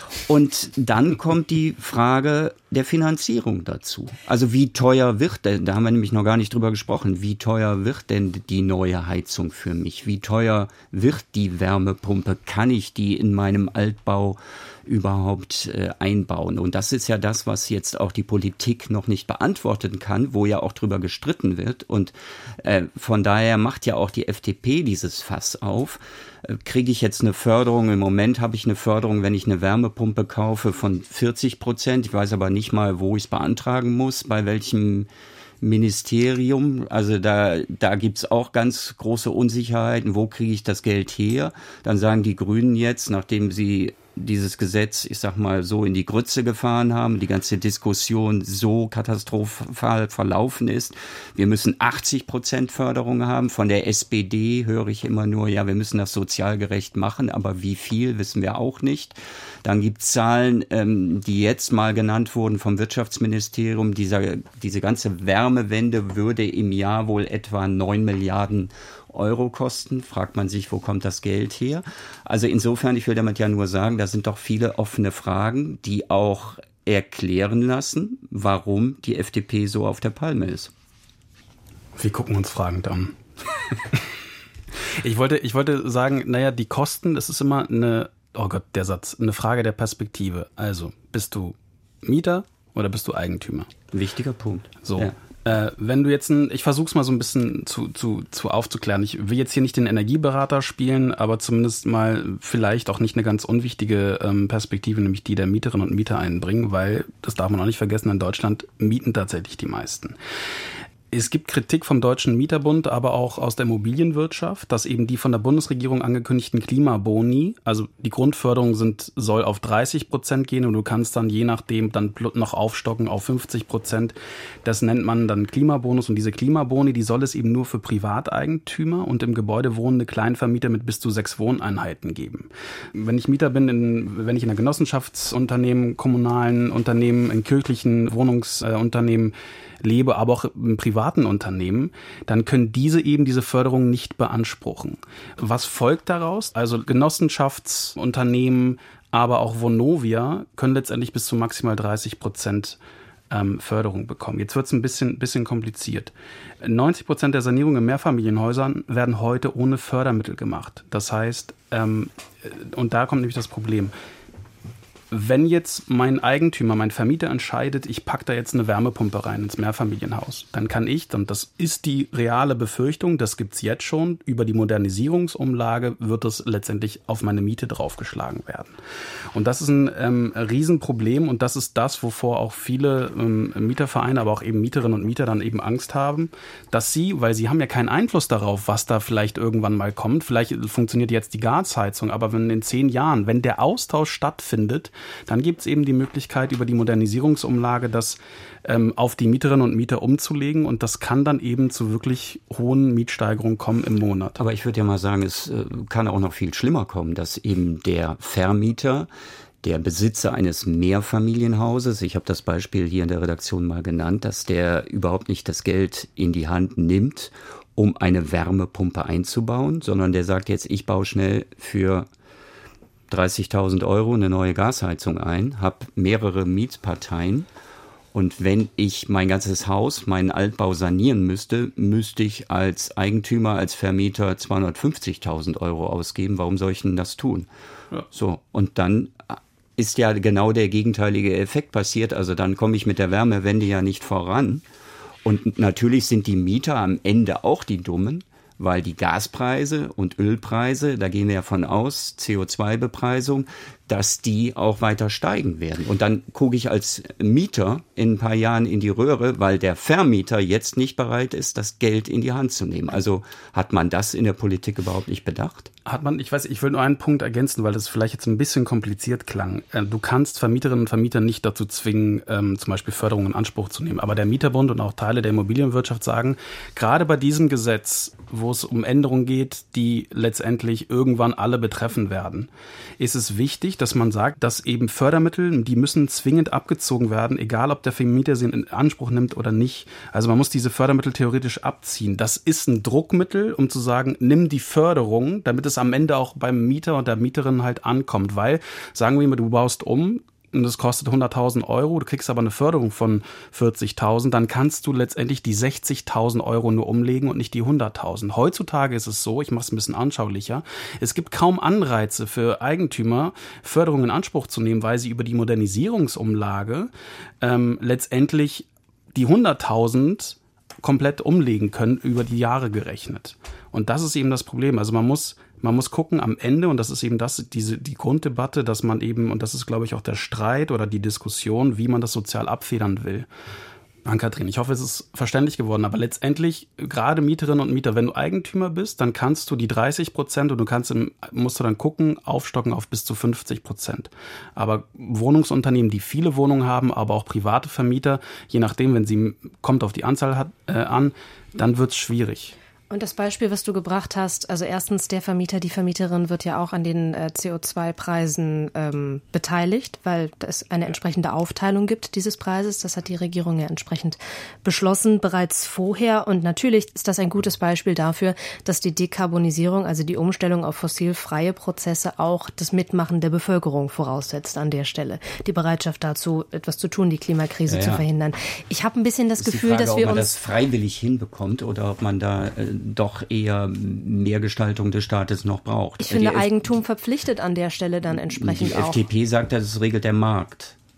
Und dann kommt die Frage der Finanzierung dazu. Also wie teuer wird denn, da haben wir nämlich noch gar nicht drüber gesprochen, wie teuer wird denn die neue Heizung für mich? Wie teuer wird die Wärmepumpe? Kann ich die in meinem Altbau überhaupt äh, einbauen? Und das ist ja das, was jetzt auch die Politik noch nicht beantworten kann, wo ja auch drüber gestritten wird. Und äh, von daher macht ja auch die F D P dieses Fass auf. Äh, kriege ich jetzt eine Förderung? Im Moment habe ich eine Förderung, wenn ich eine Wärmepumpe kaufe, von vierzig Prozent. Ich weiß aber nicht mal, wo ich es beantragen muss, bei welchem Ministerium. Also da, da gibt's auch ganz große Unsicherheiten. Wo kriege ich das Geld her? Dann sagen die Grünen jetzt, nachdem sie dieses Gesetz, ich sag mal, so in die Grütze gefahren haben, die ganze Diskussion so katastrophal verlaufen ist. Wir müssen achtzig Prozent Förderung haben. Von der S P D höre ich immer nur, ja, wir müssen das sozial gerecht machen, aber wie viel, wissen wir auch nicht. Dann gibt's Zahlen, ähm, die jetzt mal genannt wurden vom Wirtschaftsministerium. Dieser, diese ganze Wärmewende würde im Jahr wohl etwa neun Milliarden Euro kosten, fragt man sich, wo kommt das Geld her? Also insofern, ich will damit ja nur sagen, da sind doch viele offene Fragen, die auch erklären lassen, warum die F D P so auf der Palme ist. Wir gucken uns fragend an. ich wollte, ich wollte sagen, naja, die Kosten, das ist immer eine, oh Gott, der Satz, eine Frage der Perspektive. Also, bist du Mieter oder bist du Eigentümer? Wichtiger Punkt. So. Ja. Äh, wenn du jetzt, ein, ich versuche es mal so ein bisschen zu, zu, zu aufzuklären. Ich will jetzt hier nicht den Energieberater spielen, aber zumindest mal vielleicht auch nicht eine ganz unwichtige ähm, Perspektive, nämlich die der Mieterinnen und Mieter einbringen, weil, das darf man auch nicht vergessen, in Deutschland mieten tatsächlich die meisten. Es gibt Kritik vom Deutschen Mieterbund, aber auch aus der Immobilienwirtschaft, dass eben die von der Bundesregierung angekündigten Klimaboni, also die Grundförderung sind, soll auf dreißig Prozent gehen und du kannst dann je nachdem dann noch aufstocken auf fünfzig Prozent. Das nennt man dann Klimabonus und diese Klimaboni, die soll es eben nur für Privateigentümer und im Gebäude wohnende Kleinvermieter mit bis zu sechs Wohneinheiten geben. Wenn ich Mieter bin, in, wenn ich in einer Genossenschaftsunternehmen, kommunalen Unternehmen, in kirchlichen Wohnungsunternehmen äh, lebe, aber auch im privaten Unternehmen, dann können diese eben diese Förderung nicht beanspruchen. Was folgt daraus? Also Genossenschaftsunternehmen, aber auch Vonovia können letztendlich bis zu maximal dreißig Prozent ähm, Förderung bekommen. Jetzt wird es ein bisschen, bisschen kompliziert. neunzig Prozent der Sanierungen in Mehrfamilienhäusern werden heute ohne Fördermittel gemacht. Das heißt, ähm, und da kommt nämlich das Problem, wenn jetzt mein Eigentümer, mein Vermieter entscheidet, ich packe da jetzt eine Wärmepumpe rein ins Mehrfamilienhaus, dann kann ich, und das ist die reale Befürchtung, das gibt's jetzt schon, über die Modernisierungsumlage wird es letztendlich auf meine Miete draufgeschlagen werden. Und das ist ein ähm, Riesenproblem und das ist das, wovor auch viele ähm, Mietervereine, aber auch eben Mieterinnen und Mieter dann eben Angst haben, dass sie, weil sie haben ja keinen Einfluss darauf, was da vielleicht irgendwann mal kommt, vielleicht funktioniert jetzt die Gasheizung, aber wenn in zehn Jahren, wenn der Austausch stattfindet, dann gibt es eben die Möglichkeit, über die Modernisierungsumlage das ähm, auf die Mieterinnen und Mieter umzulegen und das kann dann eben zu wirklich hohen Mietsteigerungen kommen im Monat. Aber ich würde ja mal sagen, es äh, kann auch noch viel schlimmer kommen, dass eben der Vermieter, der Besitzer eines Mehrfamilienhauses, ich habe das Beispiel hier in der Redaktion mal genannt, dass der überhaupt nicht das Geld in die Hand nimmt, um eine Wärmepumpe einzubauen, sondern der sagt jetzt, ich baue schnell für dreißigtausend Euro eine neue Gasheizung ein, habe mehrere Mietparteien und wenn ich mein ganzes Haus, meinen Altbau sanieren müsste, müsste ich als Eigentümer, als Vermieter zweihundertfünfzigtausend Euro ausgeben. Warum soll ich denn das tun? Ja. So, und dann ist ja genau der gegenteilige Effekt passiert. Also dann komme ich mit der Wärmewende ja nicht voran. Und natürlich sind die Mieter am Ende auch die Dummen, weil die Gaspreise und Ölpreise, da gehen wir ja von aus, C O zwei Bepreisung, dass die auch weiter steigen werden. Und dann gucke ich als Mieter in ein paar Jahren in die Röhre, weil der Vermieter jetzt nicht bereit ist, das Geld in die Hand zu nehmen. Also hat man das in der Politik überhaupt nicht bedacht? Hat man, ich weiß, ich will nur einen Punkt ergänzen, weil das vielleicht jetzt ein bisschen kompliziert klang. Du kannst Vermieterinnen und Vermieter nicht dazu zwingen, ähm, zum Beispiel Förderungen in Anspruch zu nehmen. Aber der Mieterbund und auch Teile der Immobilienwirtschaft sagen, gerade bei diesem Gesetz, wo es um Änderungen geht, die letztendlich irgendwann alle betreffen werden, ist es wichtig, dass man sagt, dass eben Fördermittel, die müssen zwingend abgezogen werden, egal ob der Vermieter sie in Anspruch nimmt oder nicht. Also man muss diese Fördermittel theoretisch abziehen. Das ist ein Druckmittel, um zu sagen, nimm die Förderung, damit es am Ende auch beim Mieter und der Mieterin halt ankommt. Weil, sagen wir mal, du baust um, und das kostet hunderttausend Euro, du kriegst aber eine Förderung von vierzigtausend, dann kannst du letztendlich die sechzigtausend Euro nur umlegen und nicht die hunderttausend. Heutzutage ist es so, ich mache es ein bisschen anschaulicher, es gibt kaum Anreize für Eigentümer, Förderungen in Anspruch zu nehmen, weil sie über die Modernisierungsumlage ähm, letztendlich die hunderttausend komplett umlegen können, über die Jahre gerechnet. Und das ist eben das Problem. Also man muss Man muss gucken am Ende, und das ist eben das, diese, die Grunddebatte, dass man eben, und das ist, glaube ich, auch der Streit oder die Diskussion, wie man das sozial abfedern will. Ann-Kathrin, ich hoffe, es ist verständlich geworden, aber letztendlich, gerade Mieterinnen und Mieter, wenn du Eigentümer bist, dann kannst du die dreißig Prozent und du kannst, im, musst du dann gucken, aufstocken auf bis zu fünfzig Prozent. Aber Wohnungsunternehmen, die viele Wohnungen haben, aber auch private Vermieter, je nachdem, wenn sie, kommt auf die Anzahl hat, äh, an, dann wird's schwierig. Und das Beispiel, was du gebracht hast, also erstens, der Vermieter, die Vermieterin wird ja auch an den äh, C O zwei Preisen ähm, beteiligt, weil es eine entsprechende Aufteilung gibt dieses Preises. Das hat die Regierung ja entsprechend beschlossen bereits vorher. Und natürlich ist das ein gutes Beispiel dafür, dass die Dekarbonisierung, also die Umstellung auf fossilfreie Prozesse, auch das Mitmachen der Bevölkerung voraussetzt an der Stelle. Die Bereitschaft dazu, etwas zu tun, die Klimakrise ja, ja. zu verhindern. Ich habe ein bisschen das, das Gefühl, Frage, dass wir uns... ob man uns das freiwillig hinbekommt oder ob man da... Äh, doch eher mehr Gestaltung des Staates noch braucht. Ich finde, die Eigentum F- verpflichtet an der Stelle dann entsprechend die auch. Die F D P sagt, das regelt der Markt.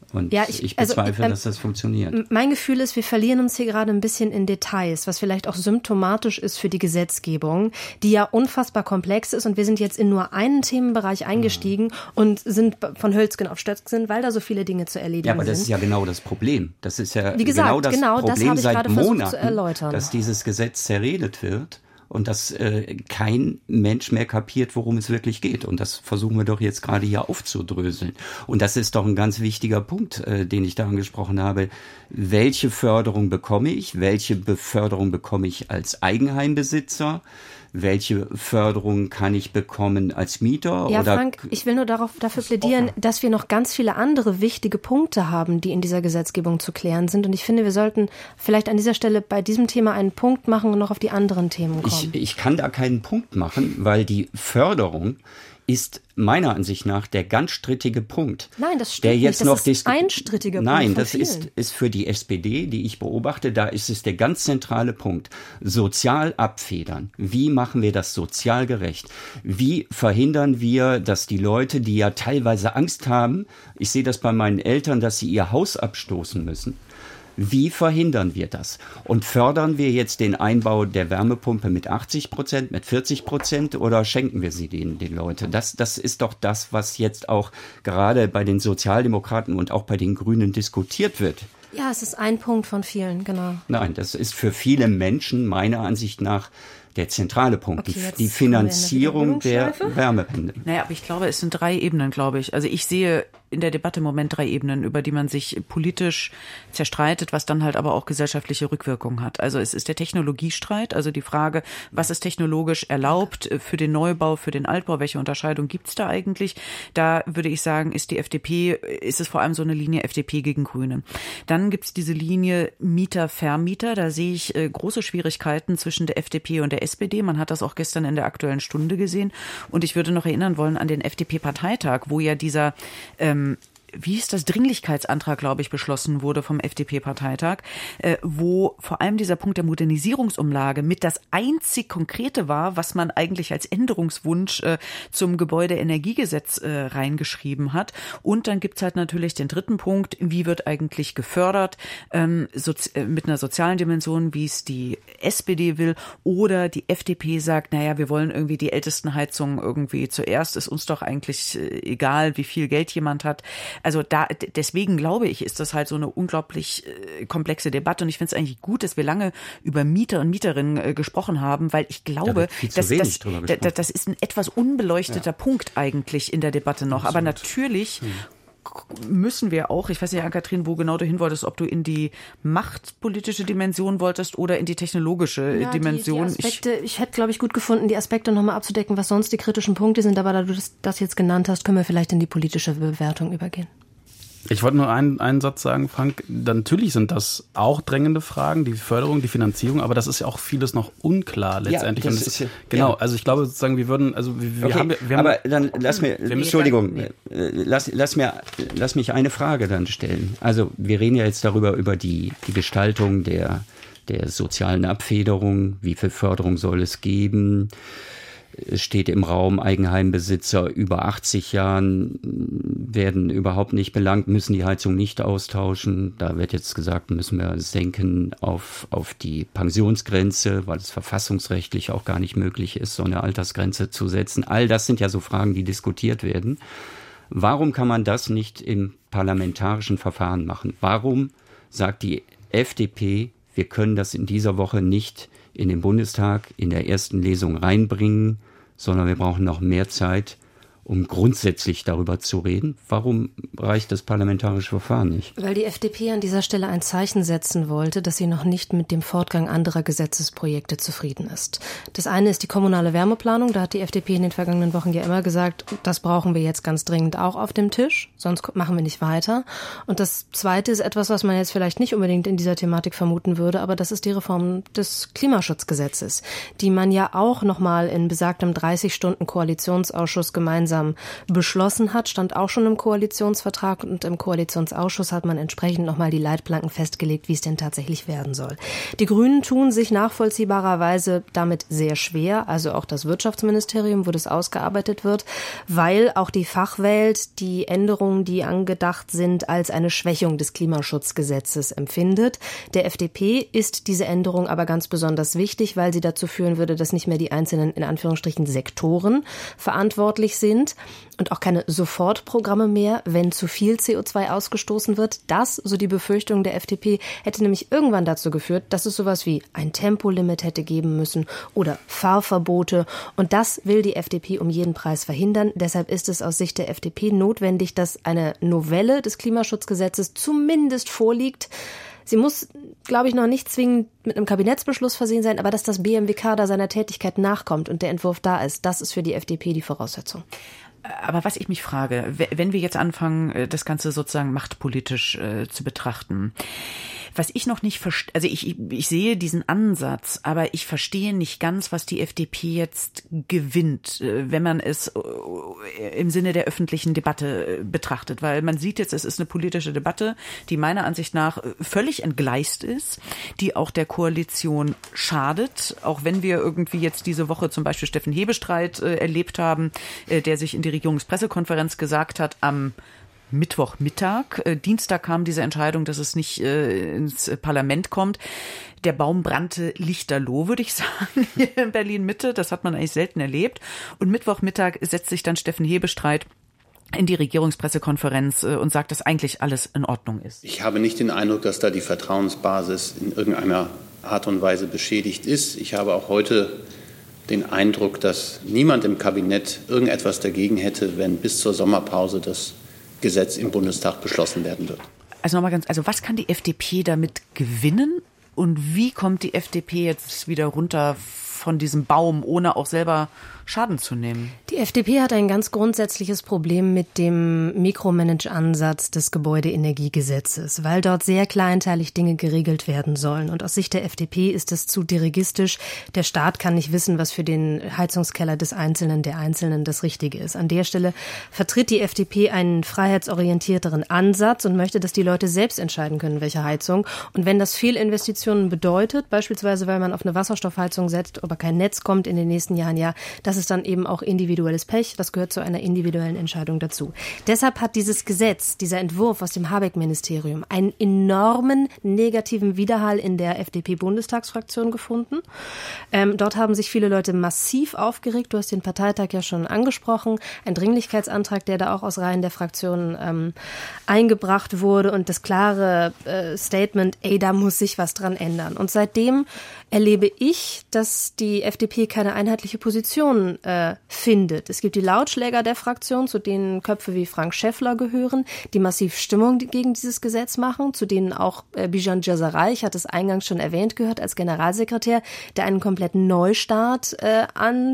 Und ja, ich, ich bezweifle, also, ähm, dass das funktioniert. Mein Gefühl ist, wir verlieren uns hier gerade ein bisschen in Details, was vielleicht auch symptomatisch ist für die Gesetzgebung, die ja unfassbar komplex ist. Und wir sind jetzt in nur einen Themenbereich eingestiegen ja. und sind von Hölzgen auf Stöcksken, weil da so viele Dinge zu erledigen sind. Ja, aber das sind. ist ja genau das Problem. Das ist ja Wie gesagt, genau das genau, Problem das seit gerade Monaten, zu erläutern. dass dieses Gesetz zerredet wird. Und dass äh, kein Mensch mehr kapiert, worum es wirklich geht. Und das versuchen wir doch jetzt gerade hier aufzudröseln. Und das ist doch ein ganz wichtiger Punkt, äh, den ich da angesprochen habe. Welche Förderung bekomme ich? Welche Beförderung bekomme ich als Eigenheimbesitzer? Welche Förderung kann ich bekommen als Mieter? Ja, oder Frank, ich will nur darauf, dafür plädieren, dass wir noch ganz viele andere wichtige Punkte haben, die in dieser Gesetzgebung zu klären sind. Und ich finde, wir sollten vielleicht an dieser Stelle bei diesem Thema einen Punkt machen und noch auf die anderen Themen kommen. Ich, ich kann da keinen Punkt machen, weil die Förderung ist meiner Ansicht nach der ganz strittige Punkt. Nein, das stimmt der jetzt nicht. Das noch ist ein strittiger Punkt. Nein, das ist, ist für die S P D, die ich beobachte, da ist es der ganz zentrale Punkt. Sozial abfedern. Wie machen wir das sozial gerecht? Wie verhindern wir, dass die Leute, die ja teilweise Angst haben, ich sehe das bei meinen Eltern, dass sie ihr Haus abstoßen müssen. Wie verhindern wir das? Und fördern wir jetzt den Einbau der Wärmepumpe mit achtzig Prozent, mit vierzig Prozent oder schenken wir sie den, den Leuten? Das, das ist doch das, was jetzt auch gerade bei den Sozialdemokraten und auch bei den Grünen diskutiert wird. Ja, es ist ein Punkt von vielen, genau. Nein, das ist für viele Menschen meiner Ansicht nach der zentrale Punkt, okay, die, die Finanzierung der Wärmepumpe. Naja, aber ich glaube, es sind drei Ebenen, glaube ich. Also ich sehe in der Debatte im Moment drei Ebenen, über die man sich politisch zerstreitet, was dann halt aber auch gesellschaftliche Rückwirkungen hat. Also es ist der Technologiestreit, also die Frage, was ist technologisch erlaubt für den Neubau, für den Altbau, welche Unterscheidung gibt's da eigentlich? Da würde ich sagen, ist die F D P, ist es vor allem so eine Linie F D P gegen Grüne. Dann gibt's diese Linie Mieter-Vermieter, da sehe ich äh, große Schwierigkeiten zwischen der F D P und der S P D. Man hat das auch gestern in der Aktuellen Stunde gesehen. Und ich würde noch erinnern wollen an den F D P-Parteitag, wo ja dieser ähm, wie ist das, Dringlichkeitsantrag, glaube ich, beschlossen wurde vom F D P-Parteitag, äh, wo vor allem dieser Punkt der Modernisierungsumlage mit das einzig Konkrete war, was man eigentlich als Änderungswunsch äh, zum Gebäudeenergiegesetz äh, reingeschrieben hat. Und dann gibt's halt natürlich den dritten Punkt, wie wird eigentlich gefördert, ähm, sozi- äh, mit einer sozialen Dimension, wie es die S P D will, oder die F D P sagt, naja, wir wollen irgendwie die ältesten Heizungen irgendwie zuerst, ist uns doch eigentlich äh, egal, wie viel Geld jemand hat. Also da, deswegen glaube ich, ist das halt so eine unglaublich äh, komplexe Debatte. Und ich finde es eigentlich gut, dass wir lange über Mieter und Mieterinnen äh, gesprochen haben, weil ich glaube, da dass das, das, das ist ein etwas unbeleuchteter ja. Punkt eigentlich in der Debatte noch. Absolut. Aber natürlich hm. müssen wir auch, ich weiß nicht, Ann-Kathrin, wo genau du hin wolltest, ob du in die machtpolitische Dimension wolltest oder in die technologische ja, Dimension. Die, die Aspekte, ich, ich hätte, glaube ich, gut gefunden, die Aspekte nochmal abzudecken, was sonst die kritischen Punkte sind. Aber da du das, das jetzt genannt hast, können wir vielleicht in die politische Bewertung übergehen. Ich wollte nur einen, einen Satz sagen, Frank. Natürlich sind das auch drängende Fragen, die Förderung, die Finanzierung, aber das ist ja auch vieles noch unklar letztendlich. Ja, das ist, ist, genau, ja. Also ich glaube sozusagen, wir würden, also wir, wir okay, haben, wir aber haben, dann lass mir, Entschuldigung, nee. lass, lass mir, lass mich eine Frage dann stellen. Also wir reden ja jetzt darüber, über die, die Gestaltung der, der sozialen Abfederung, wie viel Förderung soll es geben? Es steht im Raum, Eigenheimbesitzer über achtzig Jahren werden überhaupt nicht belangt, müssen die Heizung nicht austauschen. Da wird jetzt gesagt, müssen wir senken auf, auf die Pensionsgrenze, weil es verfassungsrechtlich auch gar nicht möglich ist, so eine Altersgrenze zu setzen. All das sind ja so Fragen, die diskutiert werden. Warum kann man das nicht im parlamentarischen Verfahren machen? Warum sagt die F D P, wir können das in dieser Woche nicht in den Bundestag in der ersten Lesung reinbringen, sondern wir brauchen noch mehr Zeit, um grundsätzlich darüber zu reden. Warum reicht das parlamentarische Verfahren nicht? Weil die F D P an dieser Stelle ein Zeichen setzen wollte, dass sie noch nicht mit dem Fortgang anderer Gesetzesprojekte zufrieden ist. Das eine ist die kommunale Wärmeplanung. Da hat die F D P in den vergangenen Wochen ja immer gesagt, das brauchen wir jetzt ganz dringend auch auf dem Tisch, sonst machen wir nicht weiter. Und das zweite ist etwas, was man jetzt vielleicht nicht unbedingt in dieser Thematik vermuten würde, aber das ist die Reform des Klimaschutzgesetzes, die man ja auch nochmal in besagtem dreißig Stunden Koalitionsausschuss gemeinsam gemeinsam beschlossen hat, stand auch schon im Koalitionsvertrag und im Koalitionsausschuss hat man entsprechend nochmal die Leitplanken festgelegt, wie es denn tatsächlich werden soll. Die Grünen tun sich nachvollziehbarerweise damit sehr schwer, also auch das Wirtschaftsministerium, wo das ausgearbeitet wird, weil auch die Fachwelt die Änderungen, die angedacht sind, als eine Schwächung des Klimaschutzgesetzes empfindet. Der F D P ist diese Änderung aber ganz besonders wichtig, weil sie dazu führen würde, dass nicht mehr die einzelnen, in Anführungsstrichen, Sektoren verantwortlich sind und auch keine Sofortprogramme mehr, wenn zu viel C O zwei ausgestoßen wird. Das, so die Befürchtung der F D P, hätte nämlich irgendwann dazu geführt, dass es sowas wie ein Tempolimit hätte geben müssen oder Fahrverbote. Und das will die F D P um jeden Preis verhindern. Deshalb ist es aus Sicht der F D P notwendig, dass eine Novelle des Klimaschutzgesetzes zumindest vorliegt. Sie muss, glaube ich, noch nicht zwingend mit einem Kabinettsbeschluss versehen sein, aber dass das B M W K da seiner Tätigkeit nachkommt und der Entwurf da ist, das ist für die F D P die Voraussetzung. Aber was ich mich frage, wenn wir jetzt anfangen, das Ganze sozusagen machtpolitisch äh, zu betrachten, was ich noch nicht verstehe, also ich, ich sehe diesen Ansatz, aber ich verstehe nicht ganz, was die F D P jetzt gewinnt, wenn man es im Sinne der öffentlichen Debatte betrachtet. Weil man sieht jetzt, es ist eine politische Debatte, die meiner Ansicht nach völlig entgleist ist, die auch der Koalition schadet, auch wenn wir irgendwie jetzt diese Woche zum Beispiel Steffen Hebestreit erlebt haben, der sich in die Regierungspressekonferenz gesagt hat, am Mittwochmittag. Äh, Dienstag kam diese Entscheidung, dass es nicht äh, ins Parlament kommt. Der Baum brannte lichterloh, würde ich sagen, hier in Berlin-Mitte. Das hat man eigentlich selten erlebt. Und Mittwochmittag setzt sich dann Steffen Hebestreit in die Regierungspressekonferenz äh, und sagt, dass eigentlich alles in Ordnung ist. Ich habe nicht den Eindruck, dass da die Vertrauensbasis in irgendeiner Art und Weise beschädigt ist. Ich habe auch heute den Eindruck, dass niemand im Kabinett irgendetwas dagegen hätte, wenn bis zur Sommerpause das Gesetz im Bundestag beschlossen werden wird. Also nochmal ganz, also was kann die F D P damit gewinnen und wie kommt die F D P jetzt wieder runter von diesem Baum, ohne auch selber Schaden zu nehmen? Die F D P hat ein ganz grundsätzliches Problem mit dem Mikromanage-Ansatz des Gebäudeenergiegesetzes, weil dort sehr kleinteilig Dinge geregelt werden sollen. Und aus Sicht der F D P ist es zu dirigistisch. Der Staat kann nicht wissen, was für den Heizungskeller des Einzelnen, der Einzelnen das Richtige ist. An der Stelle vertritt die F D P einen freiheitsorientierteren Ansatz und möchte, dass die Leute selbst entscheiden können, welche Heizung. Und wenn das Fehlinvestitionen bedeutet, beispielsweise weil man auf eine Wasserstoffheizung setzt, aber kein Netz kommt in den nächsten Jahren, ja, das ist dann eben auch individuelles Pech. Das gehört zu einer individuellen Entscheidung dazu. Deshalb hat dieses Gesetz, dieser Entwurf aus dem Habeck-Ministerium einen enormen negativen Widerhall in der F D P-Bundestagsfraktion gefunden. Ähm, dort haben sich viele Leute massiv aufgeregt. Du hast den Parteitag ja schon angesprochen. Ein Dringlichkeitsantrag, der da auch aus Reihen der Fraktionen ähm, eingebracht wurde und das klare äh, Statement, ey, da muss sich was dran ändern. Und seitdem erlebe ich, dass die F D P keine einheitliche Position äh, findet. Es gibt die Lautschläger der Fraktion, zu denen Köpfe wie Frank Schäffler gehören, die massiv Stimmung gegen dieses Gesetz machen, zu denen auch äh, Bijan Djasaray, ich hatte es eingangs schon erwähnt, gehört als Generalsekretär, der einen kompletten Neustart äh,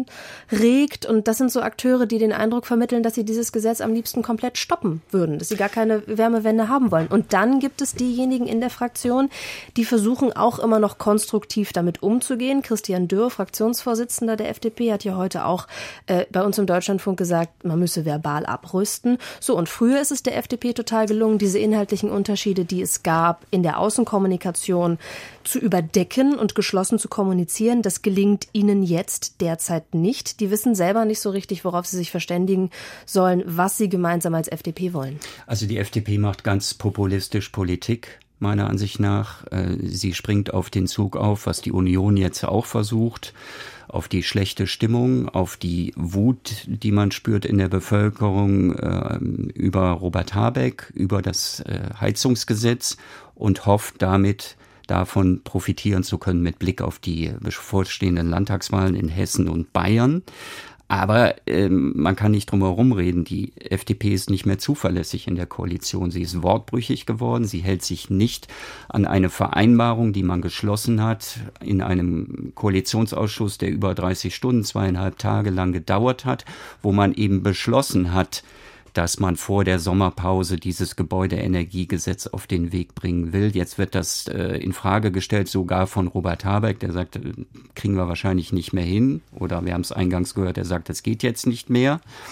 anregt. Und das sind so Akteure, die den Eindruck vermitteln, dass sie dieses Gesetz am liebsten komplett stoppen würden, dass sie gar keine Wärmewende haben wollen. Und dann gibt es diejenigen in der Fraktion, die versuchen auch immer noch konstruktiv damit umzugehen. Christian Dürr, Fraktionsvorsitzender der F D P, hat ja heute auch äh, bei uns im Deutschlandfunk gesagt, man müsse verbal abrüsten. So, und früher ist es der F D P total gelungen, diese inhaltlichen Unterschiede, die es gab, in der Außenkommunikation zu überdecken und geschlossen zu kommunizieren. Das gelingt ihnen jetzt derzeit nicht. Die wissen selber nicht so richtig, worauf sie sich verständigen sollen, was sie gemeinsam als F D P wollen. Also die F D P macht ganz populistisch Politik, meiner Ansicht nach. Sie springt auf den Zug auf, was die Union jetzt auch versucht, auf die schlechte Stimmung, auf die Wut, die man spürt in der Bevölkerung äh, über Robert Habeck, über das äh, Heizungsgesetz und hofft damit, davon profitieren zu können mit Blick auf die bevorstehenden Landtagswahlen in Hessen und Bayern. Aber ähm, man kann nicht drum herum reden, die F D P ist nicht mehr zuverlässig in der Koalition. Sie ist wortbrüchig geworden, sie hält sich nicht an eine Vereinbarung, die man geschlossen hat in einem Koalitionsausschuss, der über dreißig Stunden, zweieinhalb Tage lang gedauert hat, wo man eben beschlossen hat, dass man vor der Sommerpause dieses Gebäudeenergiegesetz auf den Weg bringen will. Jetzt wird das äh, in Frage gestellt, sogar von Robert Habeck, der sagt, äh, kriegen wir wahrscheinlich nicht mehr hin. Oder wir haben es eingangs gehört, der sagt, das geht jetzt nicht mehr.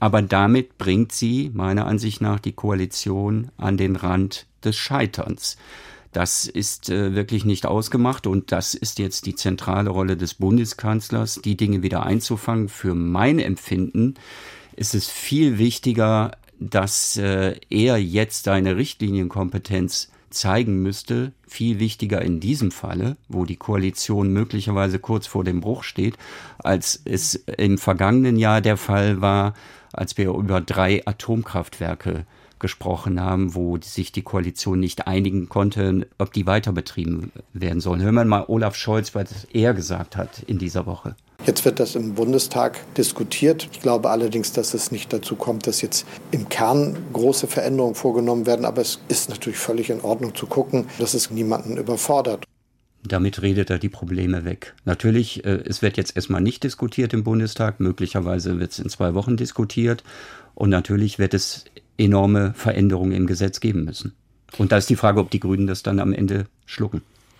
Aber damit bringt sie meiner Ansicht nach die Koalition an den Rand des Scheiterns. Das ist äh, wirklich nicht ausgemacht und das ist jetzt die zentrale Rolle des Bundeskanzlers, die Dinge wieder einzufangen. Für mein Empfinden ist es viel wichtiger, dass äh, er jetzt seine Richtlinienkompetenz zeigen müsste, viel wichtiger in diesem Falle, wo die Koalition möglicherweise kurz vor dem Bruch steht, als es im vergangenen Jahr der Fall war, als wir über drei Atomkraftwerke gesprochen haben, wo sich die Koalition nicht einigen konnte, ob die weiter betrieben werden sollen. Hören wir mal Olaf Scholz, was er gesagt hat in dieser Woche. Jetzt wird das im Bundestag diskutiert. Ich glaube allerdings, dass es nicht dazu kommt, dass jetzt im Kern große Veränderungen vorgenommen werden. Aber es ist natürlich völlig in Ordnung zu gucken, dass es niemanden überfordert. Damit redet er die Probleme weg. Natürlich, äh, es wird jetzt erstmal nicht diskutiert im Bundestag. Möglicherweise wird es in zwei Wochen diskutiert. Und natürlich wird es enorme Veränderungen im Gesetz geben müssen. Und da ist die Frage, ob die Grünen das dann am Ende schlucken.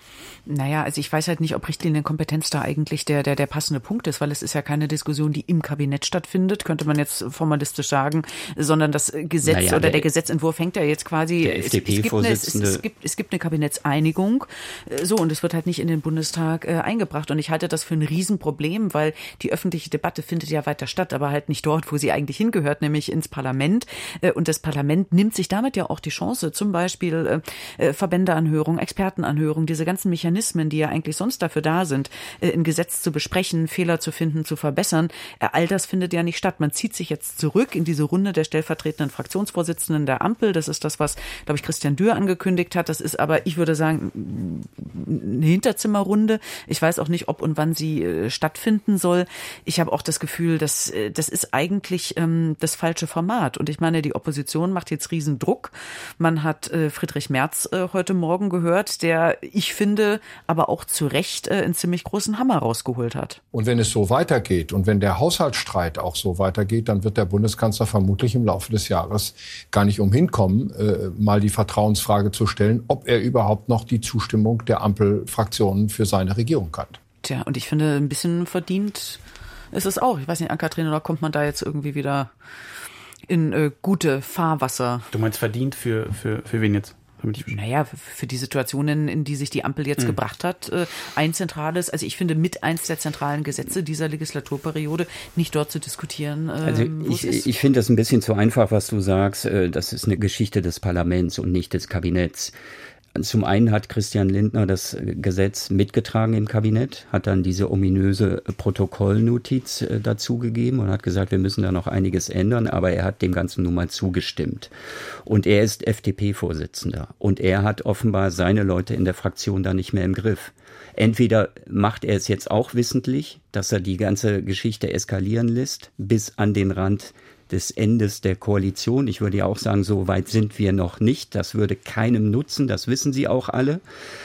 Naja, also ich weiß halt nicht, ob Richtlinienkompetenz da eigentlich der, der, der passende Punkt ist, weil es ist ja keine Diskussion, die im Kabinett stattfindet, könnte man jetzt formalistisch sagen, sondern das Gesetz naja, oder der, der Gesetzentwurf hängt ja jetzt quasi, der F D P-Vorsitzende. Es, es, es, gibt, es gibt eine Kabinettseinigung, so, und es wird halt nicht in den Bundestag äh, eingebracht und ich halte das für ein Riesenproblem, weil die öffentliche Debatte findet ja weiter statt, aber halt nicht dort, wo sie eigentlich hingehört, nämlich ins Parlament, äh, und das Parlament nimmt sich damit ja auch die Chance, zum Beispiel äh, Verbändeanhörung, Expertenanhörung, diese ganzen Mechanismen, die ja eigentlich sonst dafür da sind, ein Gesetz zu besprechen, Fehler zu finden, zu verbessern. All das findet ja nicht statt. Man zieht sich jetzt zurück in diese Runde der stellvertretenden Fraktionsvorsitzenden der Ampel. Das ist das, was, glaube ich, Christian Dürr angekündigt hat. Das ist aber, ich würde sagen, eine Hinterzimmerrunde. Ich weiß auch nicht, ob und wann sie stattfinden soll. Ich habe auch das Gefühl, dass das ist eigentlich ähm, das falsche Format. Und ich meine, die Opposition macht jetzt riesen Druck. Man hat äh, Friedrich Merz äh, heute Morgen gehört, der, ich finde, aber auch zu Recht äh, einen ziemlich großen Hammer rausgeholt hat. Und wenn es so weitergeht und wenn der Haushaltsstreit auch so weitergeht, dann wird der Bundeskanzler vermutlich im Laufe des Jahres gar nicht umhin kommen, äh, mal die Vertrauensfrage zu stellen, ob er überhaupt noch die Zustimmung der Ampelfraktionen für seine Regierung hat. Tja, und ich finde, ein bisschen verdient ist es auch. Ich weiß nicht, Ann-Kathrin, oder kommt man da jetzt irgendwie wieder in äh, gute Fahrwasser? Du meinst verdient für, für, für wen jetzt? Naja, für die Situationen, in die sich die Ampel jetzt mhm. gebracht hat, ein zentrales, also ich finde mit eins der zentralen Gesetze dieser Legislaturperiode, nicht dort zu diskutieren. Also ich, ich finde das ein bisschen zu einfach, was du sagst. Das ist eine Geschichte des Parlaments und nicht des Kabinetts. Zum einen hat Christian Lindner das Gesetz mitgetragen im Kabinett, hat dann diese ominöse Protokollnotiz äh, dazugegeben und hat gesagt, wir müssen da noch einiges ändern, aber er hat dem Ganzen nun mal zugestimmt. Und er ist F D P-Vorsitzender und er hat offenbar seine Leute in der Fraktion da nicht mehr im Griff. Entweder macht er es jetzt auch wissentlich, dass er die ganze Geschichte eskalieren lässt, bis an den Rand des Endes der Koalition. Ich würde ja auch sagen, so weit sind wir noch nicht. Das würde keinem nutzen, das wissen Sie auch alle.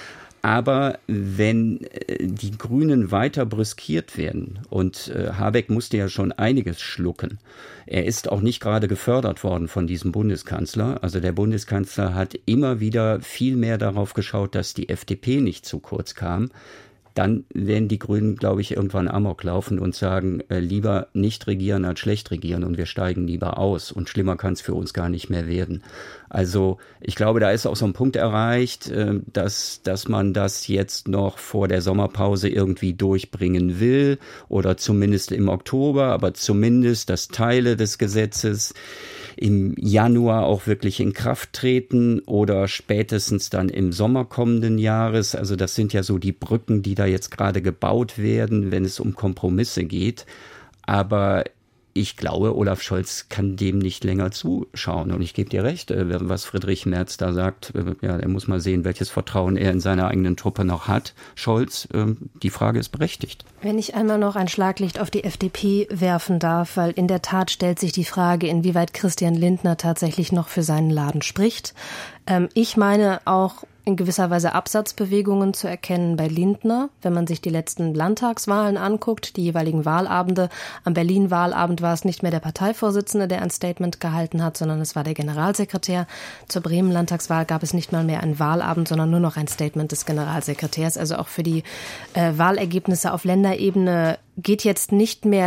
Aber wenn die Grünen weiter brüskiert werden, und äh, Habeck musste ja schon einiges schlucken, er ist auch nicht gerade gefördert worden von diesem Bundeskanzler. Also der Bundeskanzler hat immer wieder viel mehr darauf geschaut, dass die F D P nicht zu kurz kam. Dann werden die Grünen, glaube ich, irgendwann Amok laufen und sagen, äh, lieber nicht regieren als schlecht regieren und wir steigen lieber aus und schlimmer kann es für uns gar nicht mehr werden. Also ich glaube, da ist auch so ein Punkt erreicht, äh, dass, dass man das jetzt noch vor der Sommerpause irgendwie durchbringen will oder zumindest im Oktober, aber zumindest, dass Teile des Gesetzes im Januar auch wirklich in Kraft treten oder spätestens dann im Sommer kommenden Jahres. Also das sind ja so die Brücken, die da jetzt gerade gebaut werden, wenn es um Kompromisse geht. Aber ich glaube, Olaf Scholz kann dem nicht länger zuschauen. Und ich gebe dir recht, was Friedrich Merz da sagt. Ja, er muss mal sehen, welches Vertrauen er in seiner eigenen Truppe noch hat. Scholz, die Frage ist berechtigt. Wenn ich einmal noch ein Schlaglicht auf die F D P werfen darf, weil in der Tat stellt sich die Frage, inwieweit Christian Lindner tatsächlich noch für seinen Laden spricht. Ich meine auch in gewisser Weise Absatzbewegungen zu erkennen bei Lindner, wenn man sich die letzten Landtagswahlen anguckt, die jeweiligen Wahlabende. Am Berlin-Wahlabend war es nicht mehr der Parteivorsitzende, der ein Statement gehalten hat, sondern es war der Generalsekretär. Zur Bremen-Landtagswahl gab es nicht mal mehr einen Wahlabend, sondern nur noch ein Statement des Generalsekretärs. Also auch für die äh, Wahlergebnisse auf Länderebene geht jetzt nicht mehr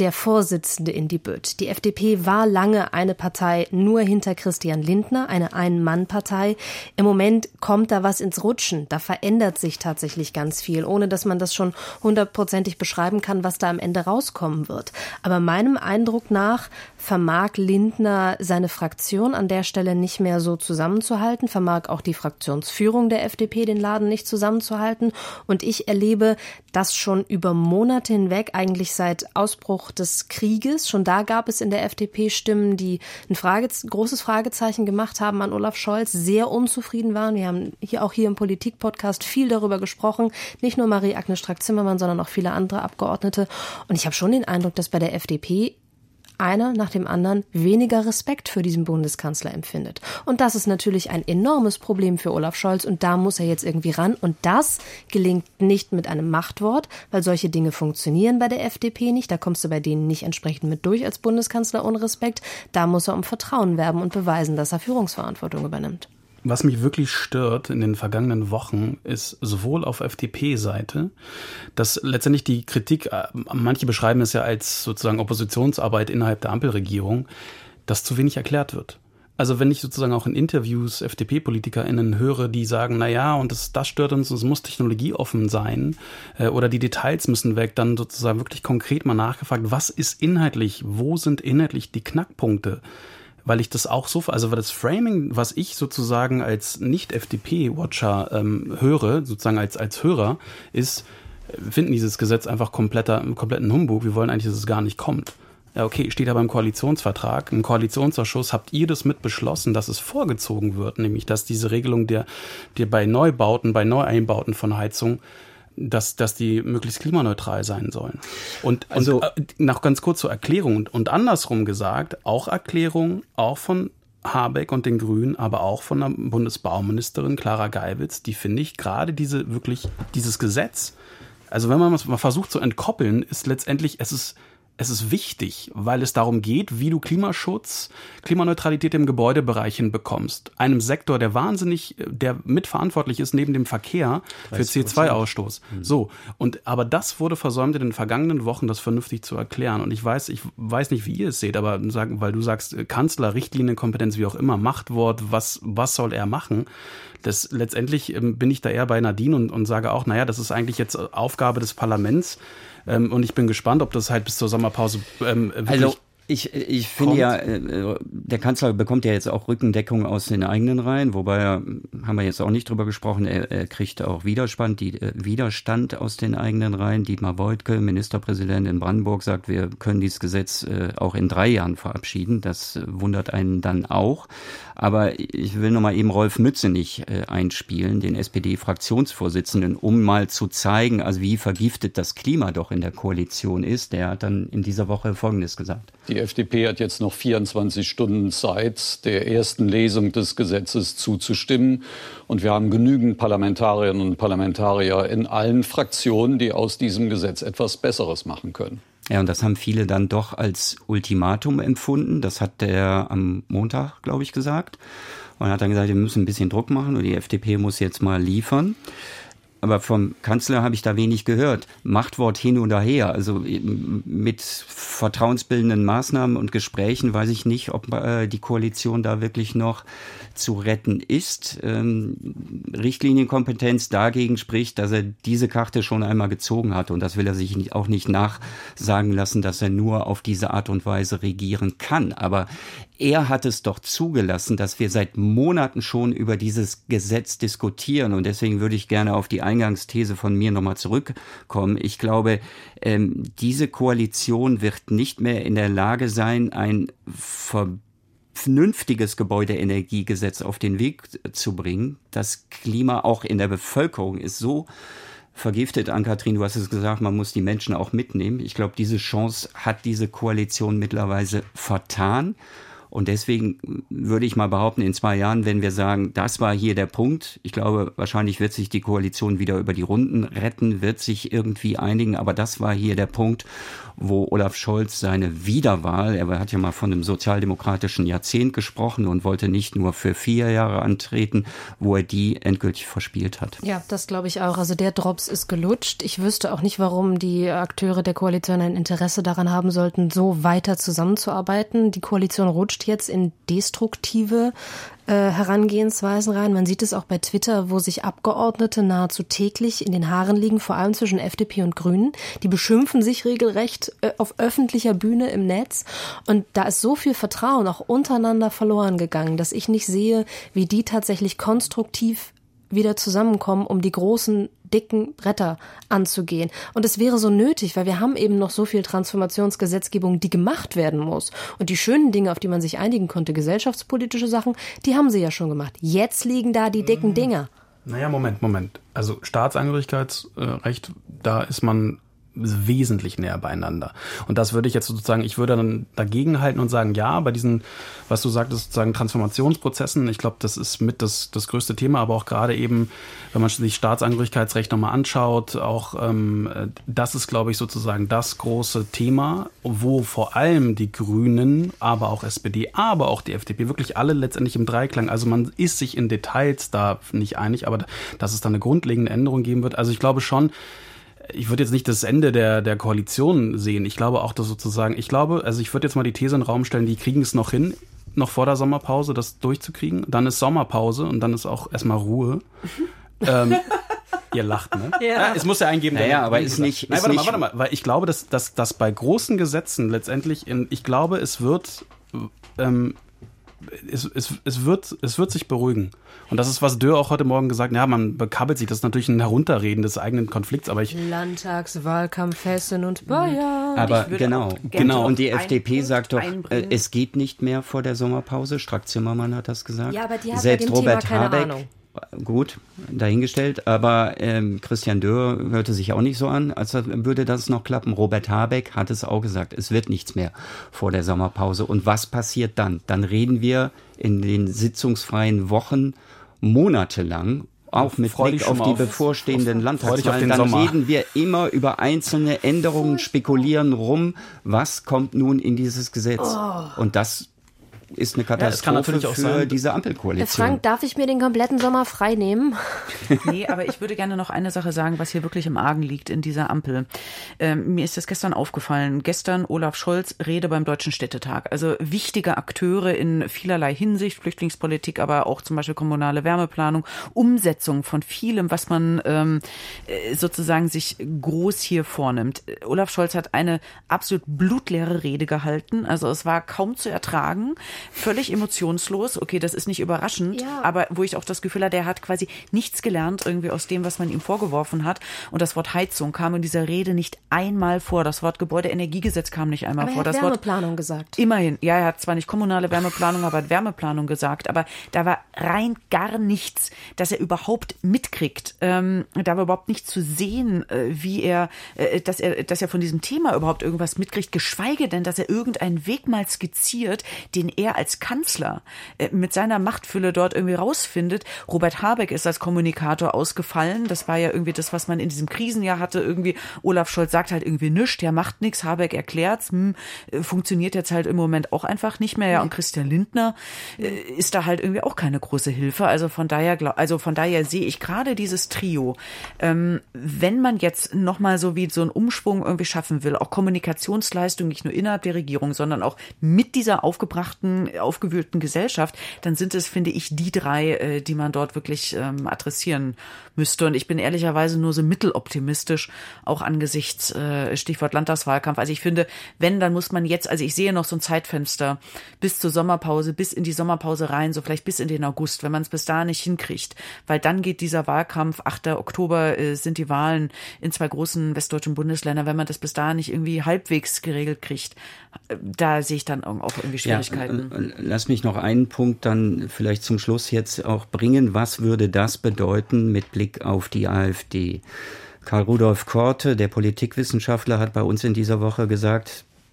der Vorsitzende in die Bütt. Die F D P war lange eine Partei nur hinter Christian Lindner, eine Ein-Mann-Partei. Im Moment kommt da was ins Rutschen. Da verändert sich tatsächlich ganz viel, ohne dass man das schon hundertprozentig beschreiben kann, was da am Ende rauskommen wird. Aber meinem Eindruck nach vermag Lindner seine Fraktion an der Stelle nicht mehr so zusammenzuhalten, vermag auch die Fraktionsführung der F D P den Laden nicht zusammenzuhalten. Und ich erlebe das schon über Monate hinweg, eigentlich seit Ausbruch des Krieges. Schon da gab es in der F D P Stimmen, die ein Frage, großes Fragezeichen gemacht haben an Olaf Scholz, sehr unzufrieden waren. Wir haben hier auch hier im Politik-Podcast viel darüber gesprochen. Nicht nur Marie-Agnes Strack-Zimmermann, sondern auch viele andere Abgeordnete. Und ich habe schon den Eindruck, dass bei der F D P einer nach dem anderen weniger Respekt für diesen Bundeskanzler empfindet. Und das ist natürlich ein enormes Problem für Olaf Scholz und da muss er jetzt irgendwie ran. Und das gelingt nicht mit einem Machtwort, weil solche Dinge funktionieren bei der F D P nicht. Da kommst du bei denen nicht entsprechend mit durch als Bundeskanzler ohne Respekt. Da muss er um Vertrauen werben und beweisen, dass er Führungsverantwortung übernimmt. Was mich wirklich stört in den vergangenen Wochen ist sowohl auf F D P-Seite, dass letztendlich die Kritik, manche beschreiben es ja als sozusagen Oppositionsarbeit innerhalb der Ampelregierung, dass zu wenig erklärt wird. Also wenn ich sozusagen auch in Interviews F D P-PolitikerInnen höre, die sagen, na ja, und das, das stört uns, es muss technologieoffen sein äh, oder die Details müssen weg, dann sozusagen wirklich konkret mal nachgefragt, was ist inhaltlich, wo sind inhaltlich die Knackpunkte? Weil ich das auch so, also das Framing, was ich sozusagen als Nicht-F D P-Watcher ähm, höre, sozusagen als, als Hörer, ist, wir finden dieses Gesetz einfach kompletter, kompletten Humbug, wir wollen eigentlich, dass es gar nicht kommt. Ja, okay, steht aber im Koalitionsvertrag, im Koalitionsausschuss habt ihr das mit beschlossen, dass es vorgezogen wird, nämlich dass diese Regelung der, der bei Neubauten, bei Neueinbauten von Heizung, dass, dass die möglichst klimaneutral sein sollen. Und, also, und äh, noch ganz kurz zur Erklärung und, und andersrum gesagt, auch Erklärung, auch von Habeck und den Grünen, aber auch von der Bundesbauministerin Clara Geiwitz, die finde ich gerade diese wirklich, dieses Gesetz, also wenn man es mal versucht zu entkoppeln, ist letztendlich, es ist Es ist wichtig, weil es darum geht, wie du Klimaschutz, Klimaneutralität im Gebäudebereich hinbekommst. Einem Sektor, der wahnsinnig, der mitverantwortlich ist neben dem Verkehr für C O zwei Ausstoß. Mhm. So. Und, aber das wurde versäumt in den vergangenen Wochen, das vernünftig zu erklären. Und ich weiß, ich weiß nicht, wie ihr es seht, aber sagen, weil du sagst, Kanzler, Richtlinienkompetenz, wie auch immer, Machtwort, was, was soll er machen? Das, letztendlich ähm, bin ich da eher bei Nadine und, und sage auch, naja, das ist eigentlich jetzt Aufgabe des Parlaments. Ähm, und ich bin gespannt, ob das halt bis zur Sommerpause ähm, wirklich also ich, ich finde ja, äh, der Kanzler bekommt ja jetzt auch Rückendeckung aus den eigenen Reihen, wobei, er, haben wir jetzt auch nicht drüber gesprochen, er, er kriegt auch Widerstand, die, äh, Widerstand aus den eigenen Reihen. Dietmar Woidke, Ministerpräsident in Brandenburg, sagt, wir können dieses Gesetz äh, auch in drei Jahren verabschieden. Das äh, wundert einen dann auch. Aber ich will nochmal eben Rolf Mützenich äh, einspielen, den S P D-Fraktionsvorsitzenden, um mal zu zeigen, also wie vergiftet das Klima doch in der Koalition ist. Der hat dann in dieser Woche Folgendes gesagt. Die F D P hat jetzt noch vierundzwanzig Stunden Zeit, der ersten Lesung des Gesetzes zuzustimmen. Und wir haben genügend Parlamentarierinnen und Parlamentarier in allen Fraktionen, die aus diesem Gesetz etwas Besseres machen können. Ja, und das haben viele dann doch als Ultimatum empfunden. Das hat er am Montag, glaube ich, gesagt. Und hat dann gesagt, wir müssen ein bisschen Druck machen und die F D P muss jetzt mal liefern. Aber vom Kanzler habe ich da wenig gehört. Machtwort hin oder her. Also mit vertrauensbildenden Maßnahmen und Gesprächen weiß ich nicht, ob äh, die Koalition da wirklich noch zu retten ist. Ähm, Richtlinienkompetenz dagegen spricht, dass er diese Karte schon einmal gezogen hat. Und das will er sich nicht, auch nicht nachsagen lassen, dass er nur auf diese Art und Weise regieren kann. Aber er hat es doch zugelassen, dass wir seit Monaten schon über dieses Gesetz diskutieren. Und deswegen würde ich gerne auf die Eingangsthese von mir nochmal zurückkommen. Ich glaube, ähm, diese Koalition wird nicht mehr in der Lage sein, ein vernünftiges Gebäudeenergiegesetz auf den Weg zu bringen. Das Klima auch in der Bevölkerung ist so vergiftet. Ann-Kathrin, du hast es gesagt, man muss die Menschen auch mitnehmen. Ich glaube, diese Chance hat diese Koalition mittlerweile vertan. Und deswegen würde ich mal behaupten, in zwei Jahren, wenn wir sagen, das war hier der Punkt, ich glaube, wahrscheinlich wird sich die Koalition wieder über die Runden retten, wird sich irgendwie einigen, aber das war hier der Punkt, wo Olaf Scholz seine Wiederwahl, er hat ja mal von einem sozialdemokratischen Jahrzehnt gesprochen und wollte nicht nur für vier Jahre antreten, wo er die endgültig verspielt hat. Ja, das glaube ich auch. Also der Drops ist gelutscht. Ich wüsste auch nicht, warum die Akteure der Koalition ein Interesse daran haben sollten, so weiter zusammenzuarbeiten. Die Koalition rutscht jetzt in destruktive äh, Herangehensweisen rein. Man sieht es auch bei Twitter, wo sich Abgeordnete nahezu täglich in den Haaren liegen, vor allem zwischen F D P und Grünen. Die beschimpfen sich regelrecht äh, auf öffentlicher Bühne im Netz. Und da ist so viel Vertrauen auch untereinander verloren gegangen, dass ich nicht sehe, wie die tatsächlich konstruktiv wieder zusammenkommen, um die großen, dicken Bretter anzugehen. Und es wäre so nötig, weil wir haben eben noch so viel Transformationsgesetzgebung, die gemacht werden muss. Und die schönen Dinge, auf die man sich einigen konnte, gesellschaftspolitische Sachen, die haben sie ja schon gemacht. Jetzt liegen da die dicken Dinger. Naja, Moment, Moment. Also Staatsangehörigkeitsrecht, da ist man wesentlich näher beieinander. Und das würde ich jetzt sozusagen, ich würde dann dagegen halten und sagen, ja, bei diesen, was du sagtest, sozusagen Transformationsprozessen, ich glaube, das ist mit das, das größte Thema, aber auch gerade eben, wenn man sich Staatsangehörigkeitsrecht nochmal anschaut, auch ähm, das ist, glaube ich, sozusagen das große Thema, wo vor allem die Grünen, aber auch S P D, aber auch die F D P, wirklich alle letztendlich im Dreiklang, also man ist sich in Details da nicht einig, aber dass es da eine grundlegende Änderung geben wird, also ich glaube schon, ich würde jetzt nicht das Ende der, der Koalition sehen. Ich glaube auch, dass sozusagen, ich glaube, also ich würde jetzt mal die These in den Raum stellen, die kriegen es noch hin, noch vor der Sommerpause das durchzukriegen. Dann ist Sommerpause und dann ist auch erstmal Ruhe. ähm, ihr lacht, ne? Ja. Ja, es muss ja einen geben, der... Naja, aber ist nicht... Nein, ist warte nicht mal, warte mal, weil ich glaube, dass, dass, dass bei großen Gesetzen letztendlich, in, ich glaube, es wird... Ähm, Es, es, es, wird, es wird sich beruhigen. Und das ist, was Dürr auch heute Morgen gesagt hat, ja, man bekabbelt sich, das ist natürlich ein Herunterreden des eigenen Konflikts, aber ich... Landtagswahlkampf Hessen und Bayern. Aber genau, genau. Und die F D P sagt doch, einbringen. Es geht nicht mehr vor der Sommerpause. Strack-Zimmermann hat das gesagt. Ja, aber die hat Selbst bei dem Robert Thema keine Habeck, Ahnung. Gut, dahingestellt, aber ähm, Christian Dürr hörte sich auch nicht so an, als würde das noch klappen. Robert Habeck hat es auch gesagt, es wird nichts mehr vor der Sommerpause. Und was passiert dann? Dann reden wir in den sitzungsfreien Wochen monatelang, auch mit Blick auf die auf, bevorstehenden auf, Landtagswahlen, dann Sommer. Reden wir immer über einzelne Änderungen, spekulieren rum, was kommt nun in dieses Gesetz. Oh. Und das ist eine Katastrophe ja, für sein. Diese Ampelkoalition. Frank, darf ich mir den kompletten Sommer frei nehmen? Nee, aber ich würde gerne noch eine Sache sagen, was hier wirklich im Argen liegt in dieser Ampel. Ähm, mir ist das gestern aufgefallen. Gestern Olaf Scholz Rede beim Deutschen Städtetag. Also wichtige Akteure in vielerlei Hinsicht, Flüchtlingspolitik, aber auch zum Beispiel kommunale Wärmeplanung, Umsetzung von vielem, was man ähm, sozusagen sich groß hier vornimmt. Olaf Scholz hat eine absolut blutleere Rede gehalten. Also es war kaum zu ertragen. Völlig emotionslos. Okay, das ist nicht überraschend, ja. Aber wo ich auch das Gefühl hatte, er hat quasi nichts gelernt irgendwie aus dem, was man ihm vorgeworfen hat. Und das Wort Heizung kam in dieser Rede nicht einmal vor. Das Wort Gebäudeenergiegesetz kam nicht einmal aber vor. Er hat das Wärmeplanung Wort, gesagt. Immerhin. Ja, er hat zwar nicht kommunale Wärmeplanung, aber er hat Wärmeplanung gesagt. Aber da war rein gar nichts, dass er überhaupt mitkriegt. Ähm, da war überhaupt nicht zu sehen, äh, wie er, äh, dass er, dass er von diesem Thema überhaupt irgendwas mitkriegt. Geschweige denn, dass er irgendeinen Weg mal skizziert, den er als Kanzler äh, mit seiner Machtfülle dort irgendwie rausfindet. Robert Habeck ist als Kommunikator ausgefallen. Das war ja irgendwie das, was man in diesem Krisenjahr hatte. Irgendwie Olaf Scholz sagt halt irgendwie nichts, der macht nichts. Habeck erklärt's. Hm, äh, funktioniert jetzt halt im Moment auch einfach nicht mehr. Ja, und Christian Lindner äh, ist da halt irgendwie auch keine große Hilfe. Also von daher, glaub, also von daher sehe ich gerade dieses Trio. Ähm, wenn man jetzt nochmal so wie so einen Umschwung irgendwie schaffen will, auch Kommunikationsleistung nicht nur innerhalb der Regierung, sondern auch mit dieser aufgebrachten aufgewühlten Gesellschaft, dann sind es, finde ich, die drei, die man dort wirklich ähm, adressieren müsste. Und ich bin ehrlicherweise nur so mitteloptimistisch, auch angesichts äh, Stichwort Landtagswahlkampf. Also ich finde, wenn, dann muss man jetzt, also ich sehe noch so ein Zeitfenster bis zur Sommerpause, bis in die Sommerpause rein, so vielleicht bis in den August, wenn man es bis da nicht hinkriegt. Weil dann geht dieser Wahlkampf, achter Oktober äh, sind die Wahlen in zwei großen westdeutschen Bundesländern, wenn man das bis da nicht irgendwie halbwegs geregelt kriegt, äh, da sehe ich dann auch irgendwie Schwierigkeiten. Ja, äh, lass mich noch einen Punkt dann vielleicht zum Schluss jetzt auch bringen. Was würde das bedeuten mit Blick auf die AfD? Karl Rudolf Korte, der Politikwissenschaftler, hat bei uns in dieser Woche gesagt,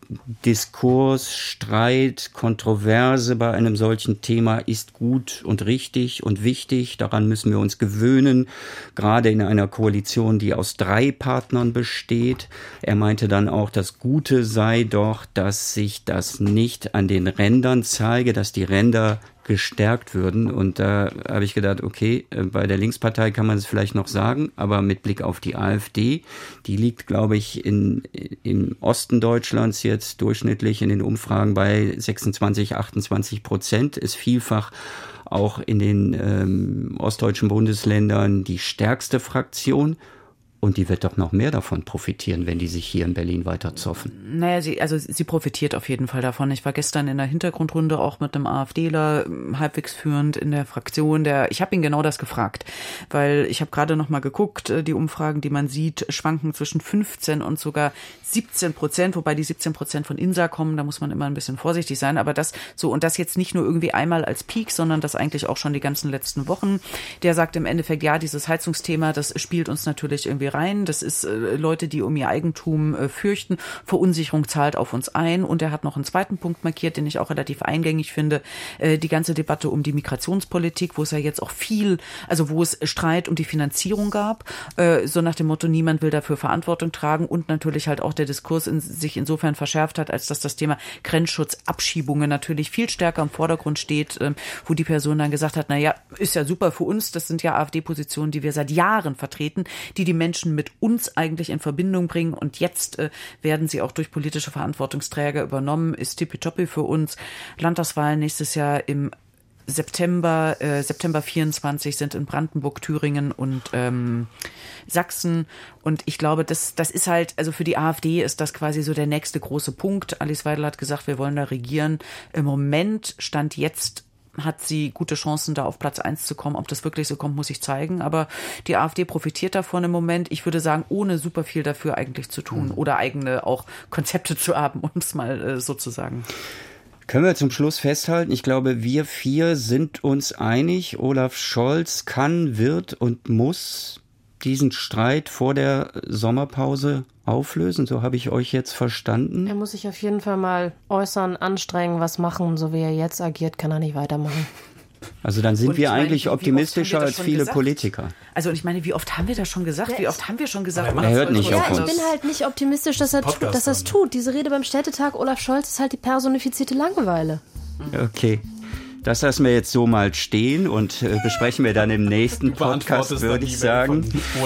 Diskurs, Streit, Kontroverse bei einem solchen Thema ist gut und richtig und wichtig. Daran müssen wir uns gewöhnen, gerade in einer Koalition, die aus drei Partnern besteht. Er meinte dann auch, das Gute sei doch, dass sich das nicht an den Rändern zeige, dass die Ränder gestärkt würden. Und da habe ich gedacht, okay, bei der Linkspartei kann man es vielleicht noch sagen, aber mit Blick auf die AfD, die liegt, glaube ich, in, im Osten Deutschlands jetzt durchschnittlich in den Umfragen bei sechsundzwanzig, achtundzwanzig Prozent, ist vielfach auch in den ähm, ostdeutschen Bundesländern die stärkste Fraktion. Und die wird doch noch mehr davon profitieren, wenn die sich hier in Berlin weiter zoffen. Naja, sie, also sie profitiert auf jeden Fall davon. Ich war gestern in der Hintergrundrunde auch mit einem AfDler halbwegs führend in der Fraktion. Der, ich habe ihn genau das gefragt, weil ich habe gerade noch mal geguckt, die Umfragen, die man sieht, schwanken zwischen fünfzehn und sogar siebzehn Prozent, wobei die siebzehn Prozent von Insa kommen, da muss man immer ein bisschen vorsichtig sein. Aber das so, und das jetzt nicht nur irgendwie einmal als Peak, sondern das eigentlich auch schon die ganzen letzten Wochen. Der sagt im Endeffekt, ja, dieses Heizungsthema, das spielt uns natürlich irgendwie rein. Das ist äh, Leute, die um ihr Eigentum äh, fürchten. Verunsicherung zahlt auf uns ein. Und er hat noch einen zweiten Punkt markiert, den ich auch relativ eingängig finde. Äh, die ganze Debatte um die Migrationspolitik, wo es ja jetzt auch viel, also wo es Streit um die Finanzierung gab. Äh, so nach dem Motto, niemand will dafür Verantwortung tragen. Und natürlich halt auch der Diskurs in, sich insofern verschärft hat, als dass das Thema Grenzschutz, Abschiebungen natürlich viel stärker im Vordergrund steht, äh, wo die Person dann gesagt hat, naja, ist ja super für uns. Das sind ja AfD-Positionen, die wir seit Jahren vertreten, die die Menschen mit uns eigentlich in Verbindung bringen und jetzt äh, werden sie auch durch politische Verantwortungsträger übernommen, ist tippitoppi für uns. Landtagswahlen nächstes Jahr im September, äh, September vierundzwanzig sind in Brandenburg, Thüringen und ähm, Sachsen. Und ich glaube, das, das ist halt, also für die AfD ist das quasi so der nächste große Punkt. Alice Weidel hat gesagt, wir wollen da regieren. Im Moment, Stand jetzt, hat sie gute Chancen, da auf Platz eins zu kommen. Ob das wirklich so kommt, muss ich zeigen. Aber die AfD profitiert davon im Moment. Ich würde sagen, ohne super viel dafür eigentlich zu tun. Mhm. Oder eigene auch Konzepte zu haben, um es mal äh, so zu sagen. Können wir zum Schluss festhalten, ich glaube, wir vier sind uns einig. Olaf Scholz kann, wird und muss diesen Streit vor der Sommerpause auflösen. So habe ich euch jetzt verstanden. Er muss sich auf jeden Fall mal äußern, anstrengen, was machen. So wie er jetzt agiert, kann er nicht weitermachen. Also dann sind und wir meine, eigentlich wie, optimistischer wie als viele gesagt? Politiker. Also ich meine, wie oft haben wir das schon gesagt? Wie oft haben wir schon gesagt? Er hört nicht auf uns. Ich bin halt nicht optimistisch, dass er dass er es tut. Diese Rede beim Städtetag Olaf Scholz ist halt die personifizierte Langeweile. Okay. Das lassen wir jetzt so mal stehen und äh, besprechen wir dann im nächsten Podcast, würde ich sagen.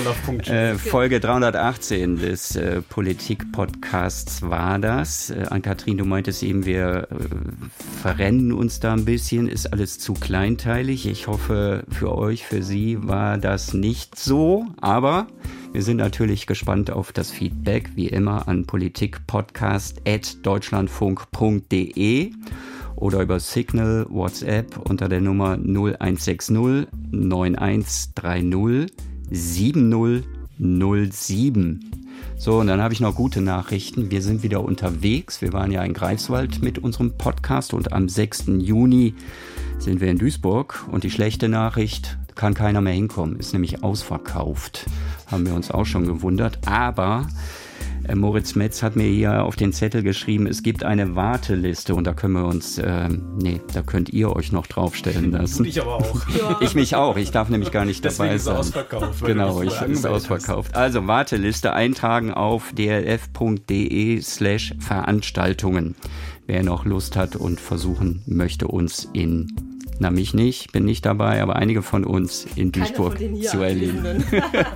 Äh, Folge dreihundertachtzehn des äh, Politik-Podcasts war das. Äh, Ann-Kathrin, du meintest eben, wir äh, verrennen uns da ein bisschen, ist alles zu kleinteilig. Ich hoffe, für euch, für Sie war das nicht so, aber wir sind natürlich gespannt auf das Feedback, wie immer an politikpodcast at deutschlandfunk punkt de. Oder über Signal, WhatsApp unter der Nummer null eins sechs null neun eins drei null sieben null null sieben. So, und dann habe ich noch gute Nachrichten. Wir sind wieder unterwegs. Wir waren ja in Greifswald mit unserem Podcast und am sechsten Juni sind wir in Duisburg. Und die schlechte Nachricht, kann keiner mehr hinkommen, ist nämlich ausverkauft. Haben wir uns auch schon gewundert. Aber Äh, Moritz Metz hat mir hier auf den Zettel geschrieben, es gibt eine Warteliste und da können wir uns, äh, nee, da könnt ihr euch noch draufstellen lassen. Ich aber auch. Ja. Ich mich auch, ich darf nämlich gar nicht dabei sein. Ist ausverkauft, genau, ich ist ausverkauft. Also Warteliste eintragen auf dlf.de slash Veranstaltungen. Wer noch Lust hat und versuchen möchte, uns in Na, mich nicht, bin nicht dabei, aber einige von uns in Duisburg zu erleben.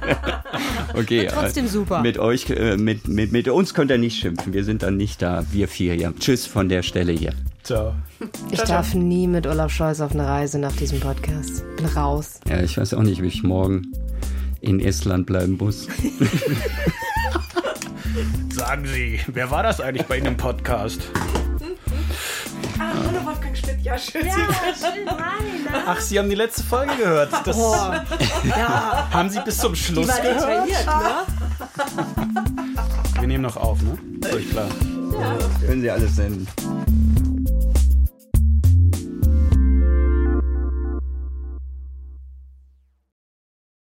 Okay, trotzdem super. Mit euch, äh, mit, mit, mit uns könnt ihr nicht schimpfen. Wir sind dann nicht da, wir vier hier. Tschüss von der Stelle hier. Ciao. Ich darf nie mit Olaf Scholz auf eine Reise nach diesem Podcast. Bin raus. Ja, ich weiß auch nicht, wie ich morgen in Estland bleiben muss. Sagen Sie, wer war das eigentlich bei Ihnen im Podcast? Ah, hallo Wolfgang Schmidt, ja, schön. Ja, schön rein. Ach, Sie haben die letzte Folge gehört. Das oh. ja. Haben Sie bis zum Schluss die war gehört? Ne? Wir nehmen noch auf, ne? Ist euch klar. Ja. Können Sie alles senden.